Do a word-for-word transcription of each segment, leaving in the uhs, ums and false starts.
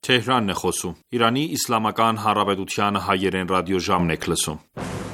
Թեհրանն է խոսում։ Իրանի Իսլամական Հանրապետության հայերեն ռադիոժամն եք լսում։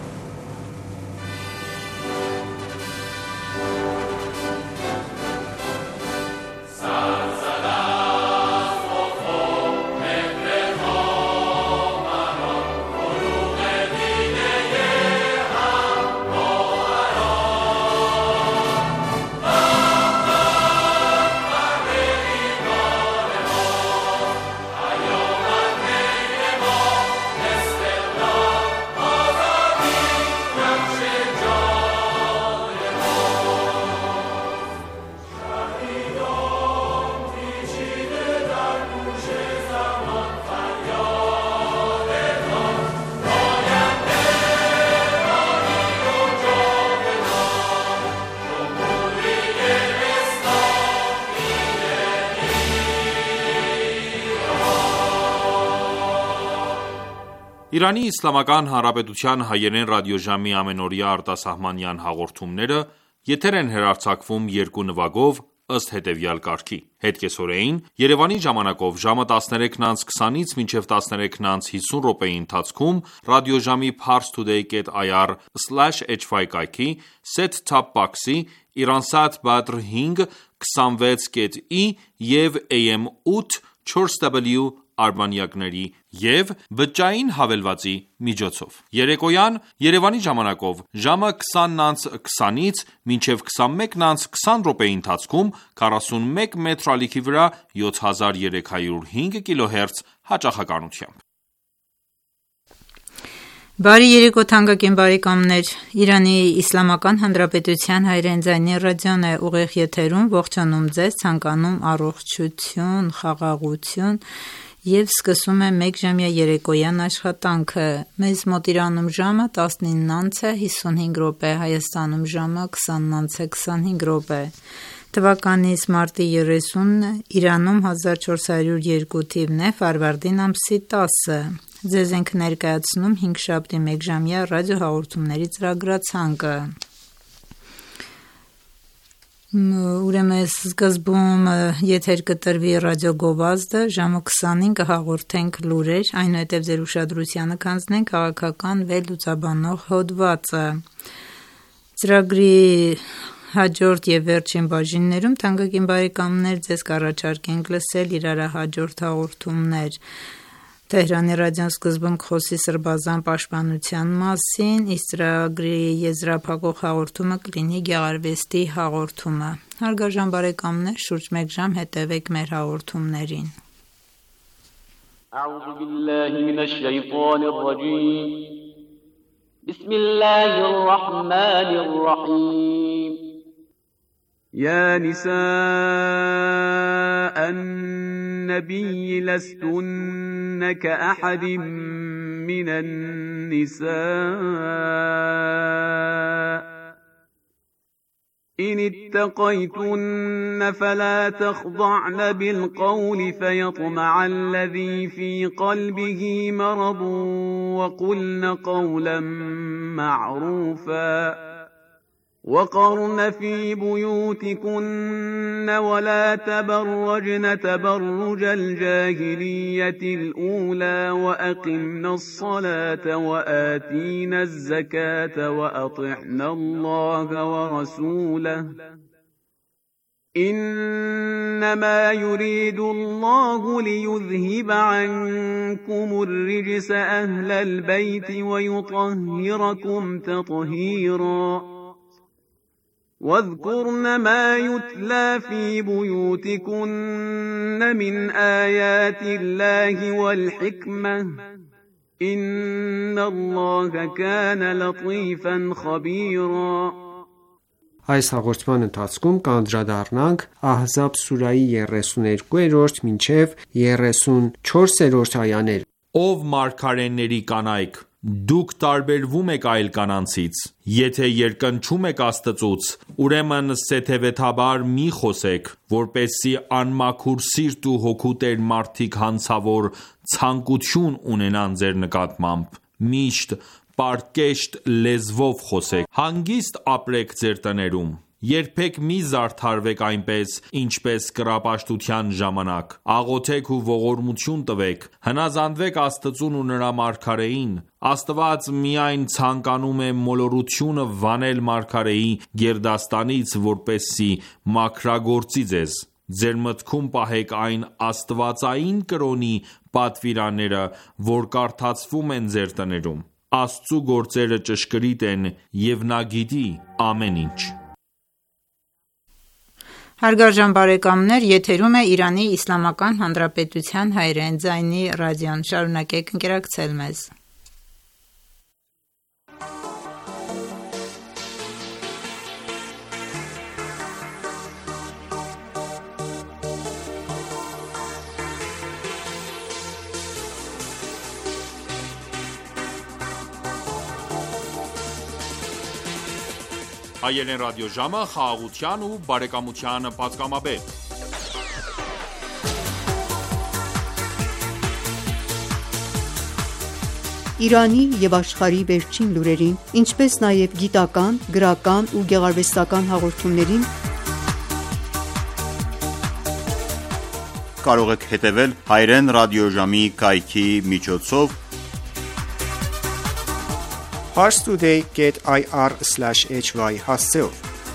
Իրանի Իսլամական Հանրապետության հայերեն ռադիոժամի ամենօրյա արտասահմանյան հաղորդումները եթեր են հեռարձակվում երկու նվագով ըստ հետևյալ կարգի. Հետկեսօրեին Երևանի ժամանակով ժամը տասներեքն անց քսանից մինչև տասներեքն անց հիսուն րոպեի ընթացքում ռադիոժամի parstoday dot i r slash h five կայքի set-top box-ի Iransat Badr հինգ քսանվեց կետ ի և A M ութ չորս W արբանյակների և բջջային հավելվածի միջոցով։ Երեկոյան Երևանի ժամանակով ժամը քսանն անց քսանից մինչև քսանմեկն անց քսան րոպեի ընթացքում քառասունմեկ մետր ալիքի վրա յոթ հազար երեք հարյուր հինգ կիլոհերց հաճախականությամբ։ Բարի երեկո թանկագին բարեկամներ, Իրանի Իսլամական Հանրապետության հայերեն ձայնի ռադիոն է ուղիղ եթերում, ողջունում ձեզ, ցանկանում առողջություն, խաղաղություն և սկսում է մեկժամյա երեկոյան աշխատանքը։ Մեզ մոտ Իրանում ժամը տասնինն անց է հիսունհինգ րոպե, Հայաստանում ժամը քսանն անց է քսանհինգ րոպե։ Թվականից մարտի երեսունը, Իրանում հազար չորս հարյուր երկու թիվն է, Ֆարվարդին ամսի տասը։ Ձեզ ենք ներկայացնում հինգշաբթի մեկժամյա ռադիոհաղորդումների ծրագրացանկը։ Ուրեմն սկզբում եթեր կտրվի ռադիոգովազդը, ժամը քսանին կհաղորդենք լուրեր, այնուհետև ձեր ուշադրությանը կանցնենք քաղաքական վերլուծաբանող հոդվածը։ Ծրագրի հաջորդ և վերջին բաժիններում թանկագին բարեկամներ ձեզ կառաջարկենք լսել իրարահաջորդ հաղորդումներ։ Թեհրանի ռադիոն սկզբում կխոսի սրբազան պաշտպանության մասին, իսկ ծրագրի եզրափակող հաղորդումը կլինի գեղարվեստի հաղորդումը։ Հարգարժան բարեկամներ, շուրջ մեկ ժամ հետևեք մեր հաղորդումներին։ أعوذ بالله من الشيطان الرجيم بسم الله الرحمن الرحيم يا نساء النبي لستن كأحد من النساء إن اتقيتن فلا تخضعن بالقول فيطمع الذي في قلبه مرض وقلن قولا معروفا وقرن في بيوتكن ولا تبرجن تبرج الجاهلية الأولى وأقمنا الصلاة وآتينا الزكاة وأطعنا الله ورسوله إنما يريد الله ليذهب عنكم الرجس أهل البيت ويطهركم تطهيرا واذكرن ما يتلى في بيوتكن من آيات الله والحكمة إن الله كان لطيفا خبيرا Այս հաղորդման ընթացքում կանդրադառնանք Ահզաբ սուրայի երեսուներկուերորդ մինչև երեսունչորսերորդ այաներ։ Ով մարգարեների կանայք, դուք տարբերվում եք այլ կանանցից, եթե երկնչում եք Աստծուց, ուրեմն սեթևեթաբար մի խոսեք, որպեսզի անմաքուր սիրտ ու հոգու տեր մարդիկ հանցավոր ցանկություն ունենան ձեր նկատմամբ, միշտ պարկեշտ լեզվով խոսեք, հանգիստ ապրեք ձեր տներում, Երբեք մի զարդարվեք այնպես, ինչպես կռապաշտության ժամանակ: Աղոթեք ու ողորմություն տվեք, հնազանդվեք Աստծուն ու նրա մարգարեին: Աստված միայն ցանկանում է մոլորությունը վանել մարգարեի գերդաստանից, որպեսզի մաքրագործի ձեզ: Ձեր մտքում պահեք այն աստվածային կրոնի պատվիրանները, որ կարդացվում են ձեր տներում: Աստծու գործերը ճշգրիտ են, և նա գիտի ամեն ինչ: Հարգարժան բարեկամներ, եթերում է Իրանի Իսլամական Հանրապետության հայրեն ձայնի ռադիոն: Շարունակեք ընկերակցել մեզ: Հայերեն ռադիոժամը խաղաղության ու բարեկամության պատգամաբեր: Իրանի և աշխարհի վերջին լուրերին, ինչպես նաև գիտական, գրական ու գեղարվեստական հաղորդումներին կարող եք հետևել հայրեն ռադիոժամի կայքի միջոցով parstoday dot i r slash h y հասցեով: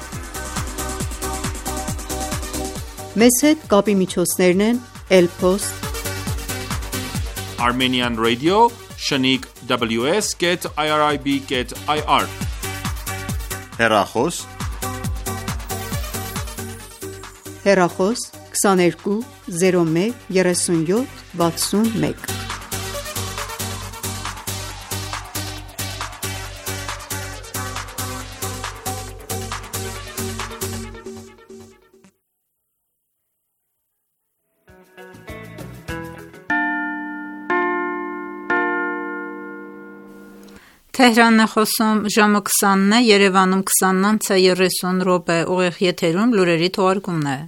Մեզ հետ կապի միջոցներն են Elpost Armenian Radio Shaniq W S dot irib dot i r Հեռախոս Հեռախոս քսաներկու զիրո մեկ երեսունյոթ վաթսունմեկ Թեհրանն է խոսում, ժամը քսանն է, Երևանում քսանն անց է երեսուն րոպե, ուղիղ եթերում լուրերի թողարկումն է: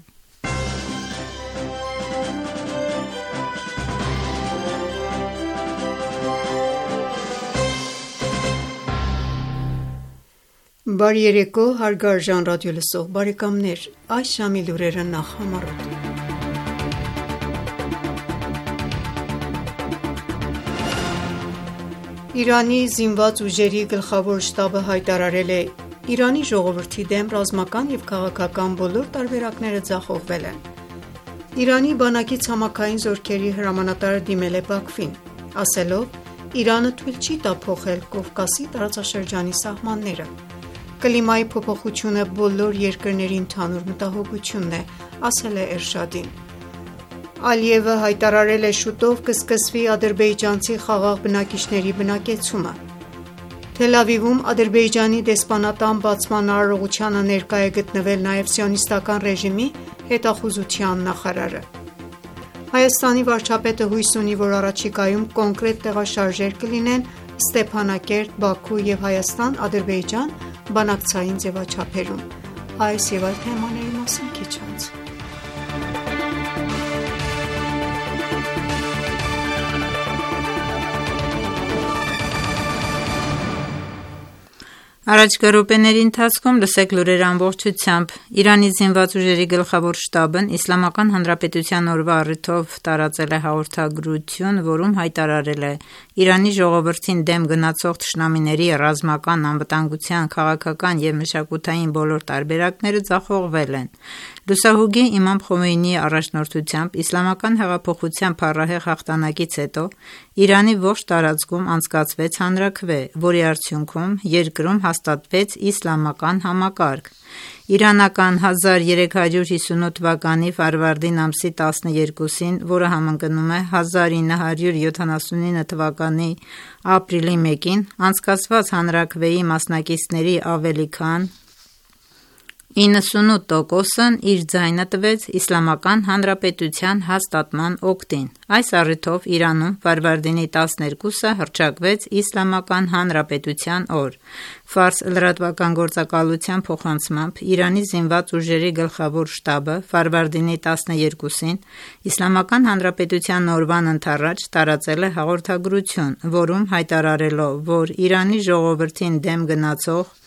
Բարի երեկո հարգարժան ռադիոլսող բարեկամներ: Այս ժամի լուրերը նախ համառոտ: Իրանի զինված ուժերի գլխավոր շտաբը հայտարարել է. «Իրանի ժողովրդի դեմ ռազմական և քաղաքական բոլոր տարբերակները ձախողվել են»: Իրանի բանակի ցամաքային զորքերի հրամանատարը դիմել է Բաքվին, ասելով. «Իրանը թույլ չի տա փոխել Կովկասի տարածաշրջանի սահմանները»: «Կլիմայի փոփոխությունը բոլոր երկրների ընդհանուր մտահոգությունն է»,- ասել է Էրշադին: Ալիևը հայտարարել է շուտով կսկսվի ադրբեջանցի խաղաղ բնակիչների բնակեցումը: Թել Ավիվում Ադրբեջանի դեսպանատան բացման արարողությանը ներկա է գտնվել նաև Սիոնիստական ռեժիմի հետախուզության նախարարը: Հայաստանի վարչապետը հույս ունի, որ առաջիկայում կոնկրետ տեղաշարժեր կլինեն Ստեփանակերտ, Բաքու և Հայաստան-Ադրբեջան բանակցային ձևաչափերում: Այս և այլ թեմաների մասին քիչ անց: Առաջիկա րոպեների ընթացքում լսեք լուրերը ամբողջությամբ: Իրանի զինված ուժերի գլխավոր շտաբն Իսլամական Հանրապետության օրվա առիթով տարածել է հաղորդագրություն, որում հայտարարել է. «Իրանի ժողովրդին դեմ գնացող թշնամիների ռազմական, անվտանգության, քաղաքական և մշակութային բոլոր տարբերակները ձախողվել են»: Լուսահոգի Իմամ Խոմեյնիի առաջնորդությամբ Իսլամական հեղափոխության փառահեղ հաղթանակից հետո Իրանի ողջ տարածքում անցկացվեց հանրաքվե, որի արդյունքում երկրում հաստատվեց իսլամական համակարգ: Իրանական հազար երեք հարյուր հիսունութ թվականի ֆարվարդին ամսի տասներկուսին, որը համընկնում է հազար ինը հարյուր յոթանասունինը թվականի ապրիլի մեկին, անցկացված հանրաքվեի մասնակիցների ավելի քան իննսունութ տոկոսն իր ձայնը տվեց Իսլամական Հանրապետության հաստատման օգտին: Այս առիթով Իրանում ֆարվարդինի տասներկուսը հռչակվեց Իսլամական Հանրապետության օր: Ֆարս լրատվական գործակալության փոխանցմամբ Իրանի զինված ուժերի գլխավոր շտաբը ֆարվարդինի տասներկուսին Իսլամական Հանրապետության օրվան ընդառաջ տարածել է հաղորդագրություն, որում հայտարարելով, որ Իրանի ժողովրդին դեմ գնացող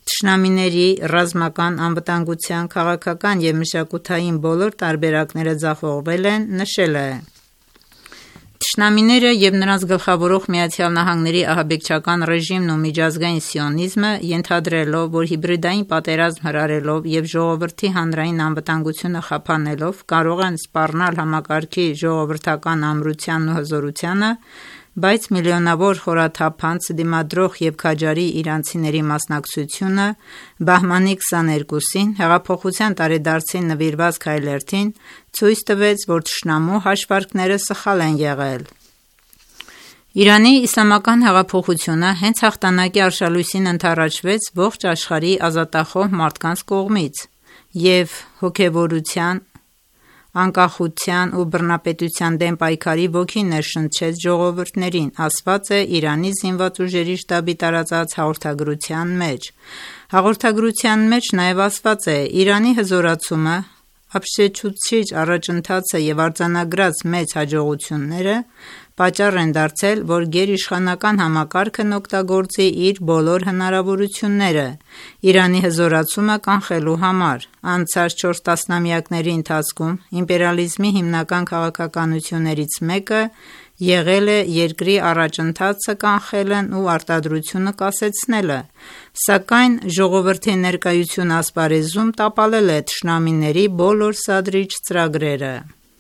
թշնամիների ռազմական, անվտանգության, քաղաքական և մշակութային բոլոր տարբերակները ձախողվել են, նշել է. Թշնամիները և նրանց գլխավորող ԱՄՆ-ի ահաբեկչական ռեժիմն ու միջազգային սիոնիզմը, ենթադրելով, որ հիբրիդային պատերազմ հրահրելով և ժողովրդի հանրային անվտանգությունը խափանելով կարող են սպառնալ համակարգի ժողովրդական ամրությանն ու հզորությանը, բայց միլիոնավոր խորաթափանց, դիմադրող և քաջարի իրանցիների մասնակցությունը բահմանի քսաներկուսին հեղափոխության տարեդարձին նվիրված քայլերթին ցույց տվեց, որ թշնամու հաշվարկները սխալ են եղել։ Իրանի իսլամական հեղափոխությունը հենց հաղթանակի արշալույսին ընդառաջվեց ողջ աշխարհի ազատախոհ մարդկանց կողմից և հոգևորության, անկախության ու բռնապետության դեմ պայքարի ոգի ներշնչեց ժողովուրդներին, ասված է Իրանի զինված ուժերի շտաբի տարածած հաղորդագրության մեջ։ Հաղորդագրության մեջ նաև ասված է. «Իրանի հզորացումը, ապշեցուցիչ առաջընթացը և արձանագրած մեծ հաջողությունները պատճառ են դարձել, որ գերիշխանական համակարգն օգտագործի իր բոլոր հնարավորությունները Իրանի հզորացումը կանխելու համար։ Անցած չորս տասնամյակների ընթացքում իմպերիալիզմի հիմնական քաղաքականություններից մեկը եղել է երկրի առաջընթացը կանխելն ու արտադրությունը կասեցնելը, սակայն ժողովրդի ներկայությունը ասպարեզում տապալել է թշնամիների բոլոր սադրիչ ծրագրերը»։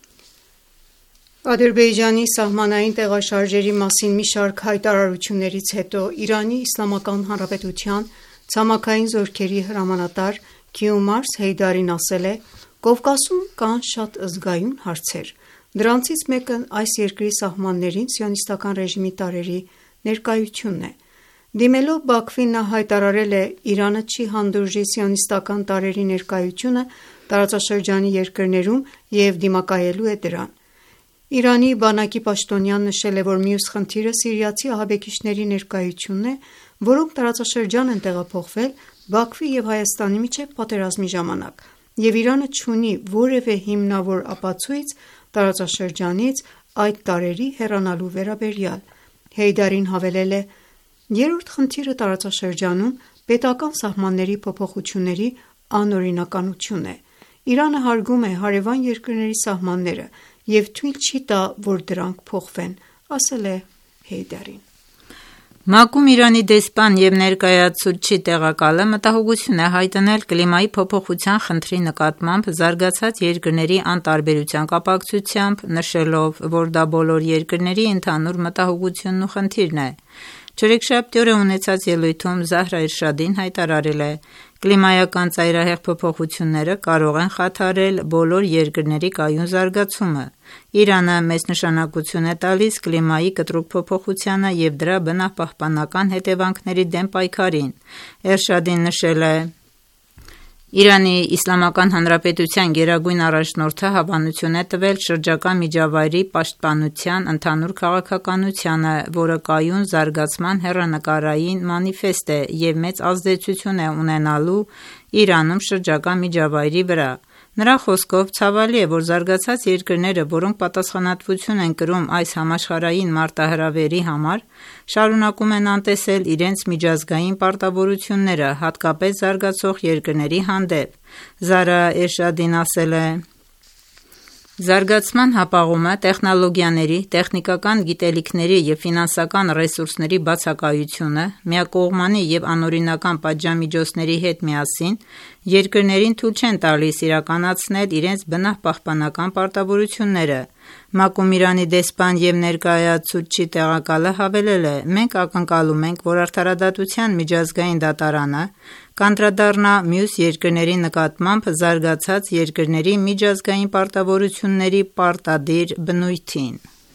Ադրբեջանի սահմանային տեղաշարժերի մասին մի շարք հայտարարություններից հետո Իրանի Իսլամական Հանրապետության ցամաքային զորքերի հրամանատար Քիումարս Հեյդարին ասել է. «Կովկասում կան շատ զգայուն հարցեր։ Դրանցից մեկն այս երկրի սահմաններին սիոնիստական ռեժիմի տարրերի ներկայությունն է»։ Դիմելով Բաքվին նա հայտարարել է. «Իրանը չի հանդուրժի սիոնիստական տարրերի ներկայությունը տարածաշրջանի երկրներում և դիմակայելու է դրան»։ Իրանի բանակի պաշտոնյան նշել է, որ մյուս խնդիրը սիրիացի ահաբեկիչների ներկայությունն է, որոնք տարածաշրջան են տեղափոխվել Բաքվի և Հայաստանի միջև պատերազմի ժամանակ, և Իրանը չունի որևէ հիմնավոր ապացույց տարածաշրջանից այդ տարրերի հեռանալու վերաբերյալ։ Հեյդարին հավելել է. «Երրորդ խնդիրը տարածաշրջանում պետական սահմանների փոփոխությունների անօրինականությունն է։ Իրանը հարգում է հարևան երկրների սահմանները և թույլ չի տա, որ դրանք փոխվեն», ասել է Հեյդարին։ ՄԱԿ-ում Իրանի դեսպան և ներկայացուցչի տեղակալը մտահոգություն է հայտնել կլիմայի փոփոխության խնդրի նկատմամբ զարգացած երկրների անտարբերության կապակցությամբ, նշելով, որ դա բոլոր երկրների ընդհանուր մտահոգությունն ու խնդիրն է։ Չորեքշաբթի օրը ունեցած ելույթում Զահրա Էրշադին հայտարարել է. «Կլիմայական ծայրահեղ փոփոխությունները կարող են խաթարել բոլոր երկրների կայուն զարգացումը։ Իրանը մեծ նշանակություն է տալիս կլիմայի կտրուկ փոփոխությանը և դրա բնապահպանական հետևանքների դեմ պայքարին»։ Էրշադին նշել է. «Իրանի Իսլամական Հանրապետության գերագույն առաջնորդը հավանություն է տվել շրջակա միջավայրի պաշտպանության ընդհանուր քաղաքականությանը, որը կայուն զարգացման հեռանկարային մանիֆեստ է և մեծ ազդեցություն է ունենալու Իրանում շրջակա միջավայրի վրա»։ Նրա խոսքով ցավալի է, որ զարգացած երկրները, որոնք պատասխանատվություն են կրում այս համաշխարհային մարտահրավերի համար, շարունակում են անտեսել իրենց միջազգային պարտավորությունները, հատկապես զարգացող երկրների հանդեպ։ Զահրա Էրշադին ասել է. «Զարգացման հապաղումը տեխնոլոգիաների, տեխնիկական գիտելիքների և ֆինանսական ռեսուրսների բացակայությունը, միակողմանի և անօրինական պատժամիջոցների հետ միասին երկրներին թույլ չեն տալիս իրականացնել իրենց բնապահպանական պարտավորությունները»։ ՄԱԿ-ում Իրանի դեսպան և ներկայացուցչի տեղակալը հավելել է. «Մենք ակնկալում ենք, որ Արդարադատության միջազգային դատարանը կանդրադառնա մյուս երկրների նկատմամբ զարգացած երկրների միջազգային պարտավորությունների պարտադիր բնույթին»։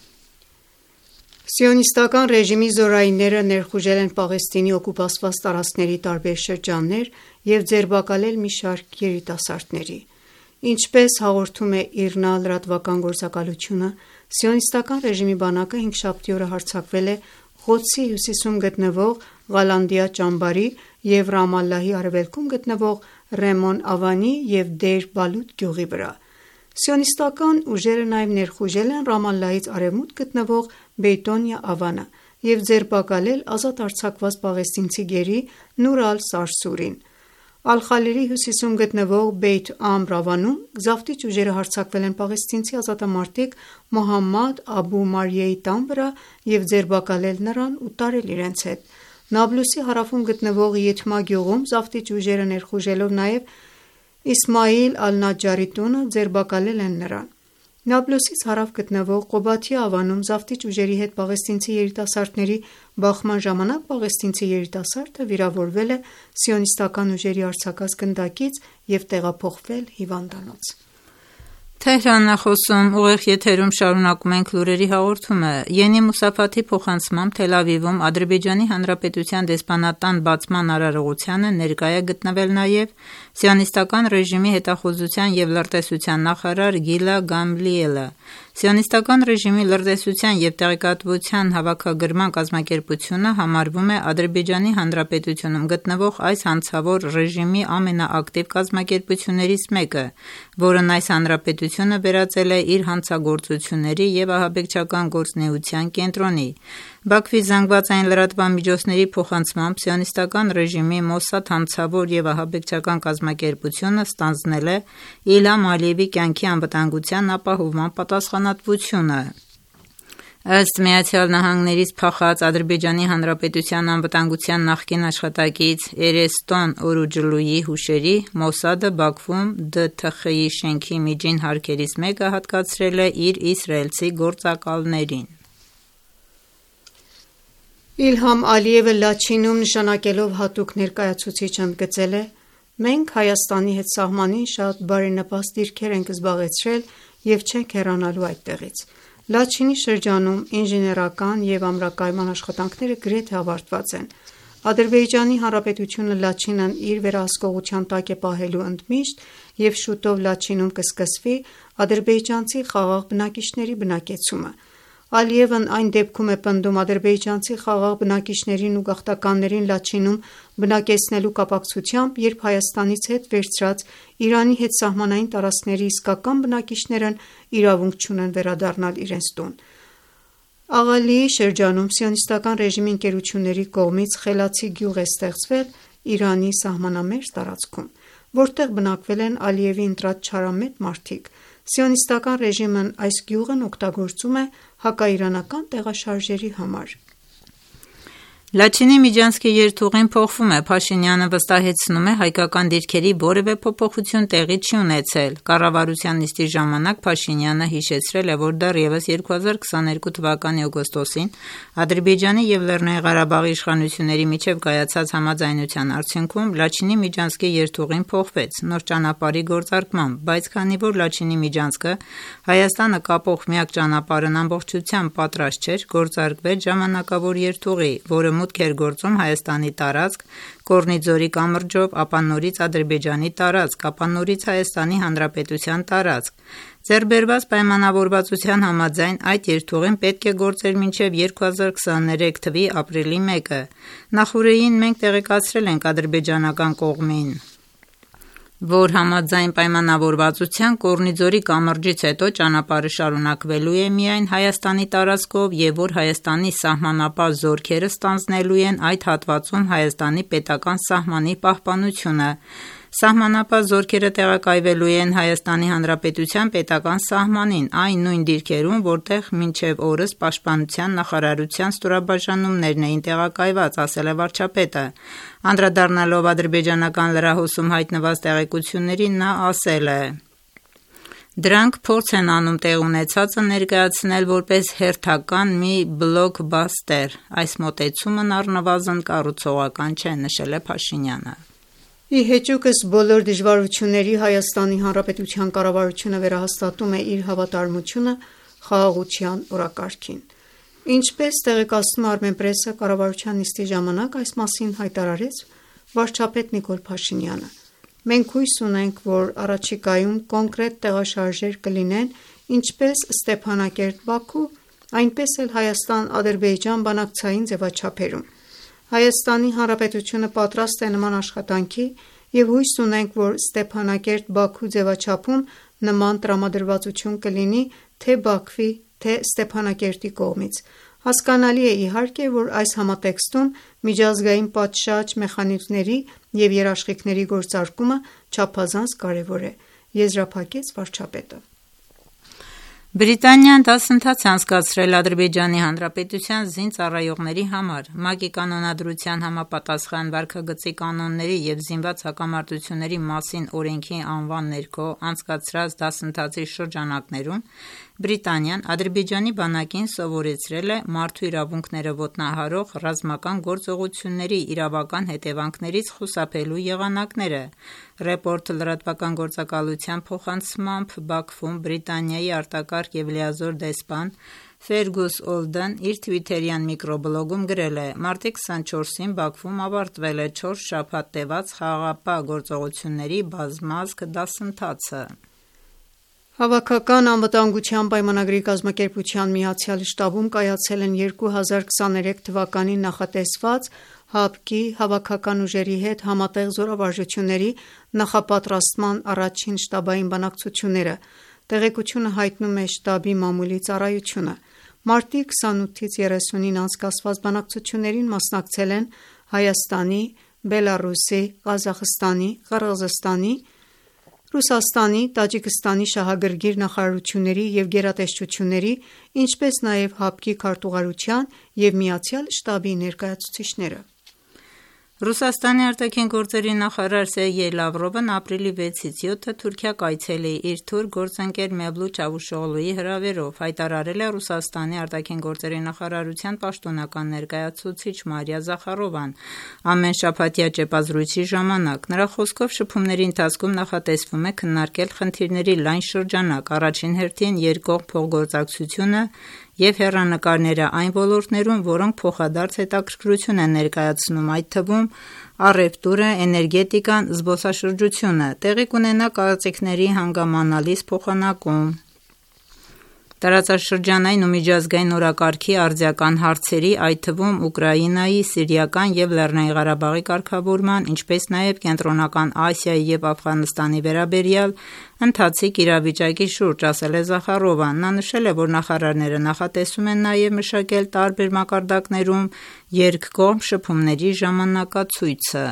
Սիոնիստական ռեժիմի զորայինները ներխուժել են Պաղեստինի օկուպացված տարածքների տարբեր շրջաններ և ձերբակալել մի շարք երիտասարդների։ Ինչպես հաղորդում է ԻՌՆԱ լրատվական գործակալությունը, Սիոնիստական ռեժիմի բանակը հինգշաբթի օրը հարձակվել է Ղոդսի հյուսիսում գտնվող Ղալանդիա ճամբարի և Ռամալլահի արևելքում գտնվող Ռեմոն Ավանի և Դեյր Բալութ գյուղի վրա։ Սիոնիստական ուժերը նաև ներխուժել են Ռամալլահից արևմուտք գտնվող Բեյտոնիա Ավանը և ձերբակալել ազատ արձակված պաղեստինցի գերի Նուր ալ-Սարսուրին։ Ալ-Խալիլի հյուսիսում գտնվող Բեյթ Ամր ավանում զավթիչ ուժերը հարձակվել են պաղեստինցի ազատամարտիկ Մոհամմադ Աբու Մարիեի տան վրա և ձերբակալել նրան ու տարել իրենց հետ։ Նաբլուսի հարավում գտնվող Յեթմա գյուղում զավթիչ ուժերը ներխուժելով նաև Իսմայիլ ալ-Նաջարի տունը ձերբակալել են նրան։ Նաբլուսից հարավ գտնվող Ղոբաթիա ավանում զավթիչ ուժերի հետ պաղեստինցի երիտասարդների բախման ժամանակ պաղեստինցի երիտասարդը վիրավորվել է սիոնիստական ուժերի արձակած գնդակից և տեղափոխվել հիվանդանոց։ Թեհրանն է խոսում, ուղիղ եթերում շարունակում ենք լուրերի հաղորդումը։ Ենի Մուսաֆաթի փոխանցմամբ Թել Ավիվում Ադրբեջանի Հանրապետության դեսպանատան բացման արարողությանը ներկա է գտնվել նաև Սիոնիստական ռեժիմի հետախուզության և լրտեսության նախարար Գիլա Գամլիելը։ Սիոնիստական ռեժիմի լրտեսության և տեղեկատվության հավաքագրման կազմակերպությունը համարվում է Ադրբեջանի Հանրապետությունում գտնվող այս հանցավոր ռեժիմի ամենաակտիվ կազմակերպություններից մեկը, որն այս հանրապետությունը վերածել է իր հանցագործությունների և ահաբեկչական գործունեության կենտրոնի։ Բաքվի զանգվածային լրատվամիջոցների փոխանցմամբ Սիոնիստական ռեժիմի Մոսադ հանցավոր և ահաբեկչական կազմակերպությունը ստանձնել է Իլհամ Ալիևի կյանքի անվտանգության ապահովման պատասխանատվությունը։ Ըստ Միացյալ Նահանգներից փախած Ադրբեջանի Հանրապետության անվտանգության նախկին աշխատակից Էրեստոն Օրուջլուի հուշերի, Մոսադը Բաքվում Դը Թ Խ ի շենքի միջին հարկերից մեկը հատկացրել է իր իսրայելցի գործակալներին։ Իլհամ Ալիևը Լաչինում նշանակելով հատուկ ներկայացուցիչ ընդգծել է. «Մենք Հայաստանի հետ սահմանին շատ բարենպաստ դիրքեր ենք զբաղեցրել և չենք հեռանալու այդտեղից։ Լաչինի շրջանում ինժեներական և ամրակայման աշխատանքները գրեթե ավարտված են։ Ադրբեջանի Հանրապետությունը Լաչինն իր վերահսկողության տակ է պահելու ընդմիշտ և շուտով Լաչինում կսկսվի ադրբեջանցի խաղաղ բնակիչների բնակեցումը։ Ալիևն այն դեպքում է պնդում ադրբեջանցի խաղաղ բնակիչներին ու գաղթականներին Լաչինում բնակեցնելու կապակցությամբ, երբ Հայաստանից հետ վերցրած Իրանի հետսահմանային տարածքների իսկական բնակիչներն իրավունք չունեն վերադառնալ իրենց տուն։ Աղալիի շրջանում սիոնիստական ռեժիմի ընկերությունների կողմից խելացի գյուղ է ստեղծվել Իրանի սահմանամերձ տարածքում, որտեղ բնակվել են Ալիևի ընտրած չարամետ մարդիկ։ Սիոնիստական ռեժիմն այս գյուղն օգտագործում է հակաիրանական տեղաշարժերի համար։ Լաչինի Միջանցքի երթուղին փոխվում է։ Փաշինյանը վստահեցնում է, հայկական դիրքերի որևէ փոփոխություն տեղի չի ունեցել։ Կառավարության նիստի ժամանակ Փաշինյանը հիշեցրել է, որ դեռևս երկու հազար քսաներկու թվականի օգոստոսին Ադրբեջանի և Լեռնային Ղարաբաղի իշխանությունների միջև կայացած համաձայնության արդյունքում Լաչինի Միջանցքի երթուղին փոխվեց նոր ճանապարհի գործարկմամբ, բայց քանի որ Լաչինի Միջանցքը Հայաստանը կապող միակ ճանապարհն ամբողջությամբ պատրաստ չէր, գործարկվեց ժամանակավոր երթուղի, որը մուտք էր գործում Հայաստանի տարածք Կորնիձորի կամրջով, ապա նորից Ադրբեջանի տարածք, ապա նորից Հայաստանի Հանրապետության տարածք։ Ձեռքբերված պայմանավորվածության համաձայն այդ երթուղին պետք է գործեր մինչև երկու հազար քսաներեք թվականի ապրիլի մեկը։ Նախօրեին մենք տեղեկացրել ենք ադրբեջանական կողմին, որ համաձայն պայմանավորվածության Կորնիձորի կամրջից հետո ճանապարհը շարունակվելու է միայն Հայաստանի տարածքով և որ Հայաստանի սահմանապահ զորքերը ստանձնելու են այդ հատվածում Հայաստանի պետական սահմանի պահպանությունը։ Սահմանապահ զորքերը տեղակայվելու են Հայաստանի Հանրապետության պետական սահմանին, այն նույն դիրքերում, որտեղ մինչև օրս Պաշտպանության նախարարության ստորաբաժանումներն էին տեղակայված, ասել է վարչապետը։ Անդրադառնալով ադրբեջանական լրահոսում հայտնված տեղեկություններին, նա ասել է. «Դրանք փորձ են անում տեղ ունեցածը ներկայացնել որպես հերթական մի բլոքբասթեր։ Այս մոտեցումն առնվազն կառուցողական չէ», նշել է Փաշինյանը։ Ի հեճուկս բոլոր դժվարությունների Հայաստանի Հանրապետության կառավարությունը վերահաստատում է իր հավատարմությունը խաղաղության օրակարգին։ Ինչպես տեղեկացնում է Armenpress-ը, կառավարության նիստի ժամանակ այս մասին հայտարարեց վարչապետ Նիկոլ Փաշինյանը։ «Մենք հույս ունենք, որ առաջիկայում կոնկրետ տեղաշարժեր կլինեն ինչպես Ստեփանակերտ-Բաքու, այնպես էլ Հայաստան-Ադրբեջան բանակցային ձևաչափերում։ Հայաստանի Հանրապետությունը պատրաստ է նման աշխատանքի և հույս ունենք, որ Ստեփանակերտ-Բաքու ձևաչափում նման տրամադրվածություն կլինի թե Բաքվի, թե Ստեփանակերտի կողմից։ Հասկանալի է իհարկե, որ այս համատեքստում միջազգային պատշաճ մեխանիզմների և երաշխիքների գործարկումը չափազանց կարևոր է, եզրափակեց վարչապետը: Բրիտանիան դասընթաց է անցկացրել Ադրբեջանի Հանրապետության զինծառայողների համար: ՄԱԿ-ի կանոնադրության համապատասխան վարքագծի կանոնների և զինված հակամարտությունների մասին օրենքի անվան ներքո անցկացրած դասընթացի շրջանակներում Բրիտանիան Ադրբեջանի բանակին սովորեցրել է մարդու իրավունքները ոտնահարող ռազմական գործողությունների իրավական հետևանքներից խուսափելու եղանակները: «Ռեպորտ» լրատվական գործակալության փոխանցմամբ Բաքվում Բրիտանիայի արտակարգ և լիազոր դեսպան Ֆերգուս Օլդն իր թվիթերյան միկրոբլոգում գրել է. «Մարտի քսանչորսին Բաքվում ավարտվել է չորս շաբաթ տևած խաղաղապահ գործողությունների բազմազգ դասընթացը»: Հավաքական անվտանգության պայմանագրի կազմակերպության Միացյալ Շտաբում կայացել են երկու հազար քսաներեք թվականին նախատեսված ՀԱՊԿ-ի հավաքական ուժերի հետ համատեղ զորավարժությունների նախապատրաստման առաջին շտաբային բանակցությունները: Տեղեկությունը հայտնում է շտաբի մամուլի ծառայությունը: Մարտի քսանութից երեսունին անցկացված բանակցություններին մասնակցել են Հայաստանի, Բելառուսի, Ղազախստանի, Ղրղզստանի, Ռուսաստանի, Տաջիկստանի շահագրգիռ նախարարությունների և գերատեսչությունների, ինչպես նաև ՀԱՊԿ-ի քարտուղարության և Միացյալ Շտաբի ներկայացուցիչները: Ռուսաստանի արտաքին գործերի նախարար Սերգեյ Լավրովն ապրիլի վեցից յոթը Թուրքիա կայցելի իր թուրք գործընկեր Մևլութ Չավուշօղլուի հրավերով, հայտարարել է Ռուսաստանի արտաքին գործերի նախարարության պաշտոնական ներկայացուցիչ Մարիա Զախարովան ամենշաբաթյա ճեպազրույցի ժամանակ: Նրա խոսքով շփումների ընթացքում նախատեսվում է քննարկել խնդիրների լայն շրջանակ, առաջին հերթին երկկողմ փոխգործակցությունը և հեռանկարները այն ոլորտներում, որոնք փոխադարձ հետաքրքրություն են ներկայացնում, այդ թվում առևտուրը, էներգետիկան, զբոսաշրջությունը: Տեղի կունենա կարծիքների հանգամանալից փոխանակում տարածաշրջանային ու միջազգային օրակարգի արձիական հարցերի, այդ թվում Ուկրաինայի, Սիրիական և Լեռնային Ղարաբաղի կարգավորման, ինչպես նաև Կենտրոնական Ասիայի և Աֆղանստանի վերաբերյալ ընթացիկ իրավիճակի շուրջ, ասել է Զախարովան: Նա նշել է, որ նախարարները նախատեսում են նաև մշակել տարբեր մակարդակներում երկկողմ շփումների ժամանակացույցը: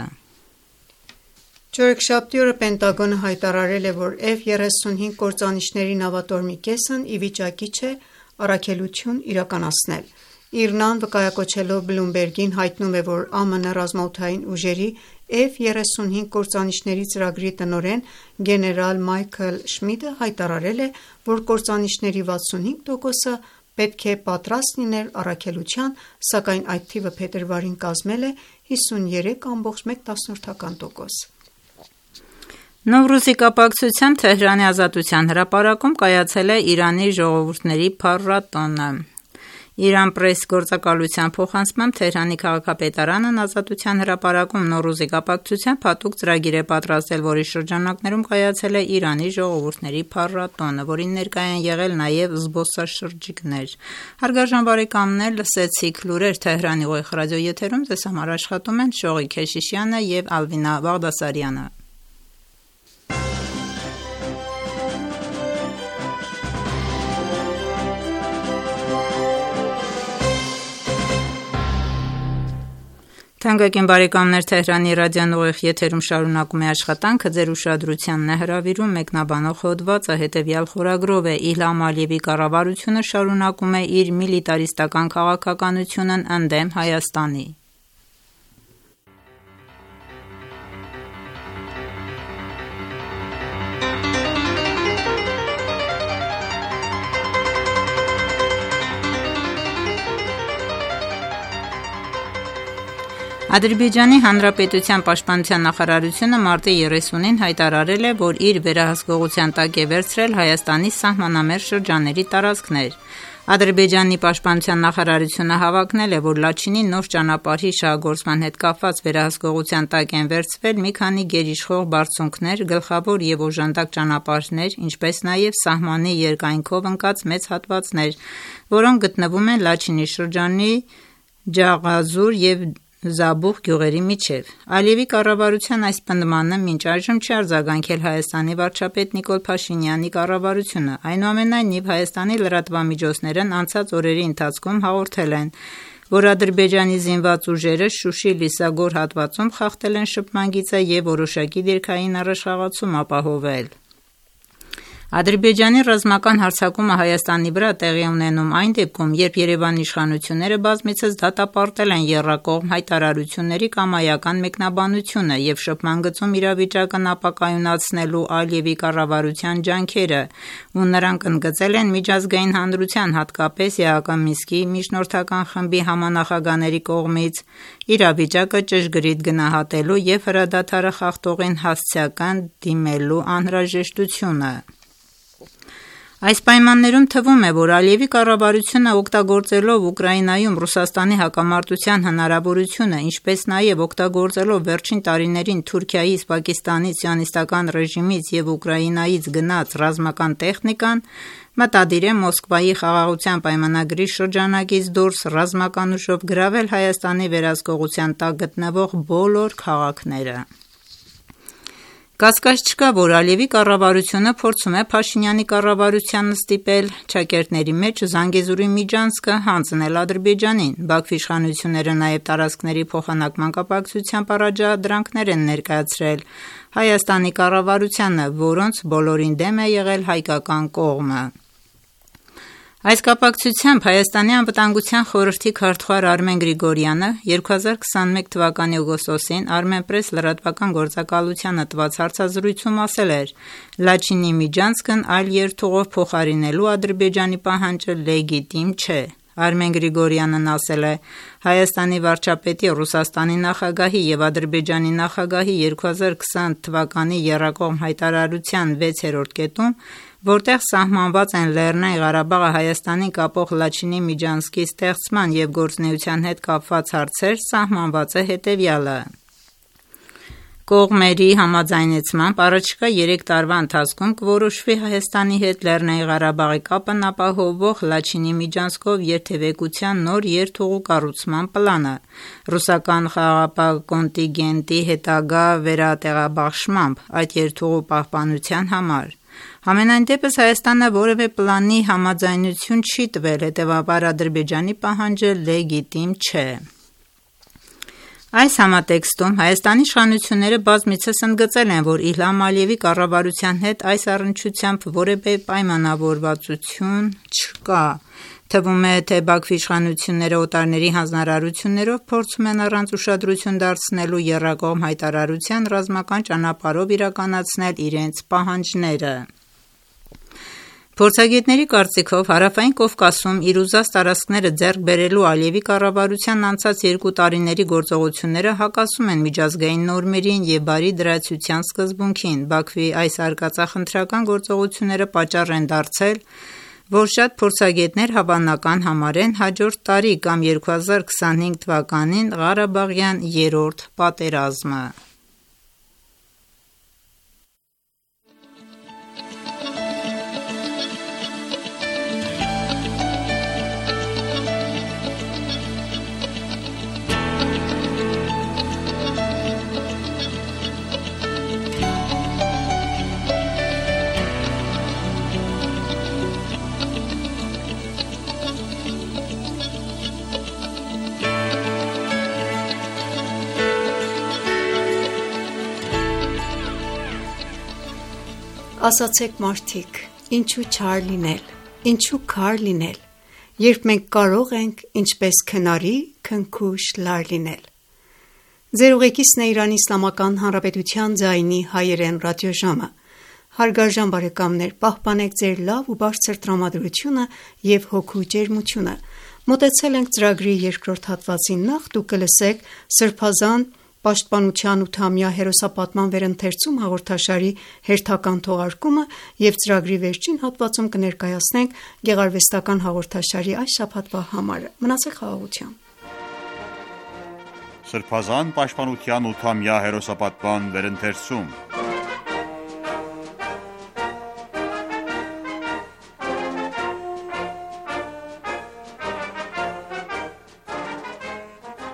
Չորեքշաբթի օրը Պենտագոնը հայտարարել է, որ Էֆ երեսունհինգ կործանիչների նավատորմի կեսն ի վիճակի չէ առաքելություն իրականացնել: ԻՌՆԱ-ն վկայակոչելով Բլումբերգին հայտնում է, որ ԱՄՆ ռազմաօդային ուժերի Էֆ երեսունհինգ կործանիչների ծրագրի տնօրեն գեներալ Մայքլ Շմիդը հայտարարել է, որ կործանիչների վաթսունհինգ տոկոսը պետք է պատրաստ լիներ առաքելության, սակայն այդ թիվը փետրվարին կազմել է հիսունյերեք կόμμα մեկ տոկոս: Նովրուզի կապակցությամբ Թեհրանի Ազատության հրապարակում կայացել է Իրանի ժողովուրդների փառատոնը: Իրանական պրես գործակալության փոխանցմամբ Թեհրանի քաղաքապետարանն Ազատության հրապարակում Նոռուզի կապակցությամբ հատուկ ծրագիր է պատրաստել, որի շրջանակներում կայացել է Իրանի ժողովուրդների փառատոնը, որին ներկայ են եղել նաև զբոսաշրջիկներ: Հարգարժան բարեկամներ, լսեցիք լուրեր Թեհրանի ուղիղ ռադիոեթերում: Ձեզ համար աշխատում են Շողիկ Քեշիշյանը և Ալվինա Բաղդասարյանը: Թանկագին բարեկամներ, Թեհրանի ռադիոն ուղիղ եթերում շարունակում է աշխատանքը: Ձեր ուշադրությանն է հրավիրում մեկնաբանող հոդվածը: Հետևյալ խորագրով է. Իլհամ Ալիևի կառավարությունը շարունակում է իր միլիտարիստական քաղաքականությունն ընդդեմ Հայաստանի: Ադրբեջանի Հանրապետության պաշտպանության նախարարությունը մարտի երեսունին հայտարարել է, որ իր վերահսկողության տակ է վերցրել Հայաստանի սահմանամերձ շրջանների տարածքներ: Ադրբեջանի պաշտպանության նախարարությունը հավակնել է, որ Լաչինի նոր ճանապարհի շահագործման հետ կապված վերահսկողության տակ են վերցվել մի քանի գերիշխող բարձունքներ, գլխավոր և օժանդակ ճանապարհներ, ինչպես նաև սահմանի երկայնքով ընկած մեծ հատվածներ, որոնք գտնվում են Լաչինի շրջանի Ջաղազուր և Զաբուղ գյուղերի միջև։ Ալիևի կառավարության այս պնդմանը մինչ այժմ չի արձագանքել Հայաստանի վարչապետ Նիկոլ Փաշինյանի կառավարությունը։ Այնուամենայնիվ Հայաստանի լրատվամիջոցներն անցած օրերի ընթացքում հաղորդել են, որ Ադրբեջանի զինված ուժերը Շուշի-Լիսագոր հատվածում խախտել են շփման գիծը և որոշակի դիրքային առաջխաղացում ապահովել։ Ադրբեջանի ռազմական հարձակումը Հայաստանի վրա տեղի ունենում այն դեպքում, երբ Երևանի իշխանությունները բազմիցս դատապարտել են եռակողմ հայտարարությունների կամայական մեկնաբանությունը և շփման գծում իրավիճակն ապակայունացնելու Ալիևի կառավարության ջանքերը, ու նրանք ընդգծել են միջազգային հանրության, հատկապես ԵԱՀԿ Մինսկի միջնորդական խմբի համանախագահների կողմից իրավիճակը ճշգրիտ գնահատելու և հրադադարը խախտողին հասցեական դիմելու անհրաժեշտությունը։ Այս պայմաններում թվում է, որ Ալիևի կառավարությունը օգտագործելով Ուկրաինայում Ռուսաստանի հակամարտության հնարավորությունը, ինչպես նաև օգտագործելով վերջին տարիներին Թուրքիայից, Պակիստանից, Սիոնիստական ռեժիմից և Ուկրաինայից գնած ռազմական տեխնիկան, մտադիր է Մոսկվայի խաղաղության պայմանագրի շրջանակից դուրս ռազմական ուժով գրավել Հայաստանի վերահսկողության տակ գտնվող բոլոր քաղաքները։ Կասկած չկա, որ Ալիևի կառավարությունը փորձում է Փաշինյանի կառավարությանը ստիպել ճակերտների մեջ Զանգեզուրի միջանցքը հանձնել Ադրբեջանին։ Բաքվի իշխանությունները նաև տարածքների փոխանակման կապակցությամբ առաջադրանքներ են ներկայացրել Հայաստանի կառավարությանը, որոնց բոլորին դեմ է եղել հայկական կողմը։ Այս կապակցությամբ Հայաստանի անվտանգության խորհրդի քարտուղար Արմեն Գրիգորյանը երկու հազար քսաներկու թվականի օգոստոսին Armenpress լրատվական գործակալությանը տված հարցազրույցում ասել էր. «Լաչինի միջանցքն այլ երթուղով փոխարինելու Ադրբեջանի պահանջը լեգիտիմ չէ»։ Արմեն Գրիգորյանն ասել է. «Հայաստանի վարչապետի, Ռուսաստանի նախագահի և Ադրբեջանի նախագահի երկու հազար քսան թվականի եռակողմ հայտարարության վեցերորդ կետում, որտեղ սահմանված են Լեռնային Ղարաբաղը Հայաստանին կապող Լաչինի միջանցքի ստեղծման և գործունեության հետ կապված հարցեր, սահմանված է հետևյալը. Կողմերի համաձայնեցմամբ առաջիկա երեք տարվա ընթացքում կորոշվի Հայաստանի հետ Լեռնային Ղարաբաղի կապն ապահովող Լաչինի միջանցքով երթևեկության նոր երթուղու կառուցման պլանը, ռուսական խաղաղապահ կոնտինգենտի հետագա վերատեղաբաշխմամբ այդ երթուղու պահպանության համար։ Համենայն դեպս Հայաստանը որևէ պլանի համաձայնություն չի տվել, հետևաբար Ադրբեջանի պահանջը լեգիտիմ չէ»։ Այս համատեքստում Հայաստանի իշխանությունները բազմիցս ընդգծել են, որ Իլհամ Ալիևի կառավարության հետ այս առնչությամբ որևէ պայմանավորվածություն չկա։ Թվում է, թե Բաքվի իշխանությունները օտարների հանձնարարություններով փորձում են առանց ուշադրություն դարձնելու եռակողմ հայտարարության ռազմական ճանապարհով իրականացնել իրենց պահանջները։ Փորձագետների կարծիքով Հարավային Կովկասում իր ուզած տարածքները ձեռք բերելու Ալիևի կառավարության անցած երկու տարիների գործողությունները հակասում են միջազգային նորմերին և բարի դրացիության սկզբունքին։ Բաքվի այս արկածախնդրական գործողությունները պատճառ են դարձել, որ շատ փորձագետներ հավանական համարեն հաջորդ տարի կամ երկու հազար քսանհինգ թվականին Ղարաբաղյան երրորդ պատերազմը։ Ասացեք մարդիկ, ինչու չար լինել, ինչու քար լինել, երբ մենք կարող ենք ինչպես քնարի քնքուշ լար լինել։ Ձեր ուղեկիցն է Իրանի Իսլամական Հանրապետության ձայնի հայերեն ռադիոժամը։ Հարգարժան բարեկամներ, պահպանեք ձեր լավ ու բարձր տրամադրությունը և հոգու ջերմությունը։ Մոտեցել ենք ծրագրի երկրորդ հատվածին, նախ դուք կլսեք Սրբազան պաշտպանության ութամյա հերոսապատման վերընթերցում հաղորդաշարի հերթական թողարկումը և ծրագրի վերջին հատվածում կներկայացնենք գեղարվեստական հաղորդաշարի այս շաբաթվա համարը։ Մնացեք խաղաղությամբ։ Սրբազան պաշտպանության ութամյա հերոսապատման վերընթերցում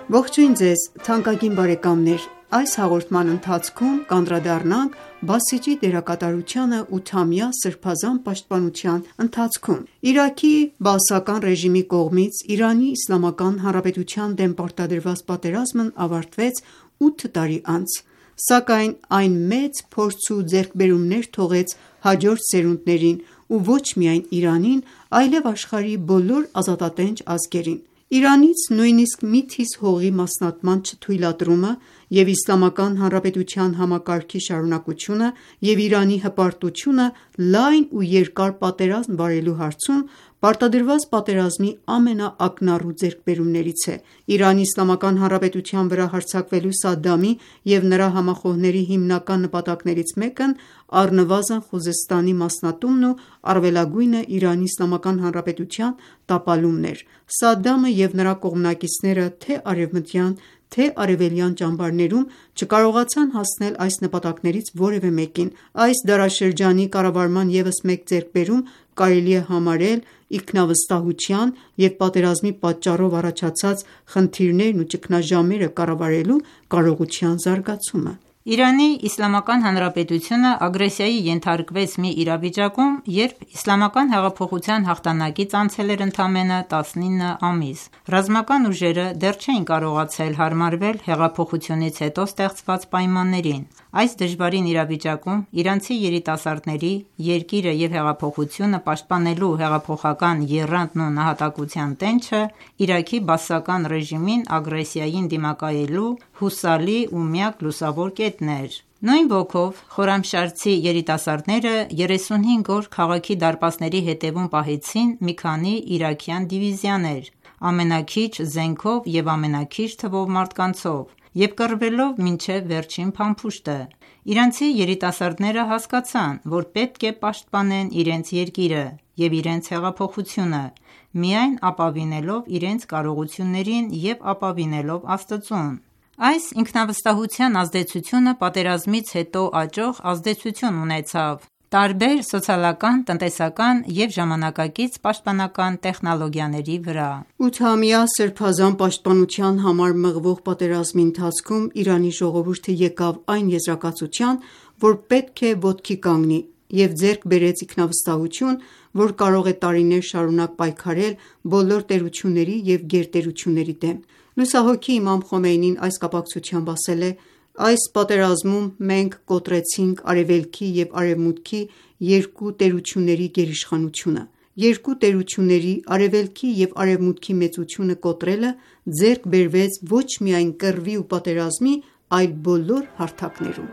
Ողջույն ձեզ թանկագին բարեկամներ: Այս հաղորդման ընթացքում կանդրադառնանք Բասիջի դերակատարությանը ութամյա սրբազան պաշտպանության ընթացքում: Իրաքի բաասական ռեժիմի կողմից Իրանի Իսլամական Հանրապետության դեմ պարտադրված պատերազմն ավարտվեց ութ տարի անց, սակայն այն մեծ փորձ ու ձեռքբերումներ թողեց հաջորդ սերունդներին ու ոչ միայն Իրանին, այլև աշխարհի բոլոր ազատատենչ ազգերին: Իրանից նույնիսկ մի թիզ հողի մասնատման չթույլատրումը և Իսլամական Հանրապետության համակարգի շարունակությունը և Իրանի հպարտությունը լայն ու երկար պատերազմ վարելու հարցում պարտադրված պատերազմի ամենաակնառու ձեռքբերումներից է: Իրանի Իսլամական Հանրապետության վրա հարձակվելու Սադամի և նրա համախոհների հիմնական նպատակներից մեկն առնվազն Խուզեստանի մասնատումն ու առավելագույնը Իրանի Իսլամական Հանրապետության տապալումն էր: Սադամը և նրա կողմնակիցները թե արևմտյան, թե արևելյան ճամբարներում չկարողացան հասնել այս նպատակներից որևէ մեկին: Այս դարաշրջանի կառավարման ևս մեկ ձեռքբերում կարելի է համարել ինքնավստահության և պատերազմի պատճառով առաջացած խնդիրներն ու ճգնաժամերը կառավարելու կարողության զարգացումը: Իրանի Իսլամական Հանրապետությունը ագրեսիայի ենթարկվեց մի իրավիճակում, երբ Իսլամական հեղափոխության հաղթանակից անցել էր ընդամենը տասնինը ամիս: Ռազմական ուժերը դեռ չէին կարողացել հարմարվել հեղափոխությունից հետո ստեղծված պայմաններին: Այս դժվարին իրավիճակում իրանցի երիտասարդների՝ երկիրը և հեղափոխությունը պաշտպանելու հեղափոխական եռանդն ու նահատակության տենչը Իրաքի բաասական ռեժիմին ագրեսիային դիմակայելու հուսալի ու միակ լուսավոր կետն էր: Նույն ոգով խորամշարձի երիտասարդները երեսունհինգ օր քաղաքի դարպասների հետևում պահեցին մի քանի իրաքյան դիվիզիաներ՝ ամենաքիչ զենքով և ամենաքիչ թվով մարդկանցով և կռվելով մինչև վերջին փամփուշտը: Իրանցի երիտասարդները հասկացան, որ պետք է պաշտպանեն իրենց երկիրը և իրենց հեղափոխությունը, միայն ապավինելով իրենց կարողություններին և ապավինելով Աստծուն: Այս ինքնավստահության ազդեցությունը պատերազմից հետո աճող ազդեցություն ունեցավ տարբեր սոցիալական, տնտեսական և ժամանակակից պաշտպանական տեխնոլոգիաների վրա: Ութամյա սրբազան պաշտպանության համար մղվող պատերազմի ընթացքում Իրանի ժողովուրդը եկավ այն եզրակացության, որ պետք է ոտքի կանգնի և ձեռք բերեց ինքնավստահություն, որ կարող է տարիներ շարունակ պայքարել բոլոր տերությունների և գերտերությունների դեմ: Լուսահոգի Իմամ Խոմեյնին այս կապակցությամբ ասել է. «Այս պատերազմում մենք կոտրեցինք Արևելքի և Արևմուտքի երկու տերությունների գերիշխանությունը: Երկու տերությունների՝ Արևելքի և Արևմուտքի մեծությունը կոտրելը ձեռք բերվեց ոչ միայն կռվի ու պատերազմի, այլ բոլոր հարթակներում»: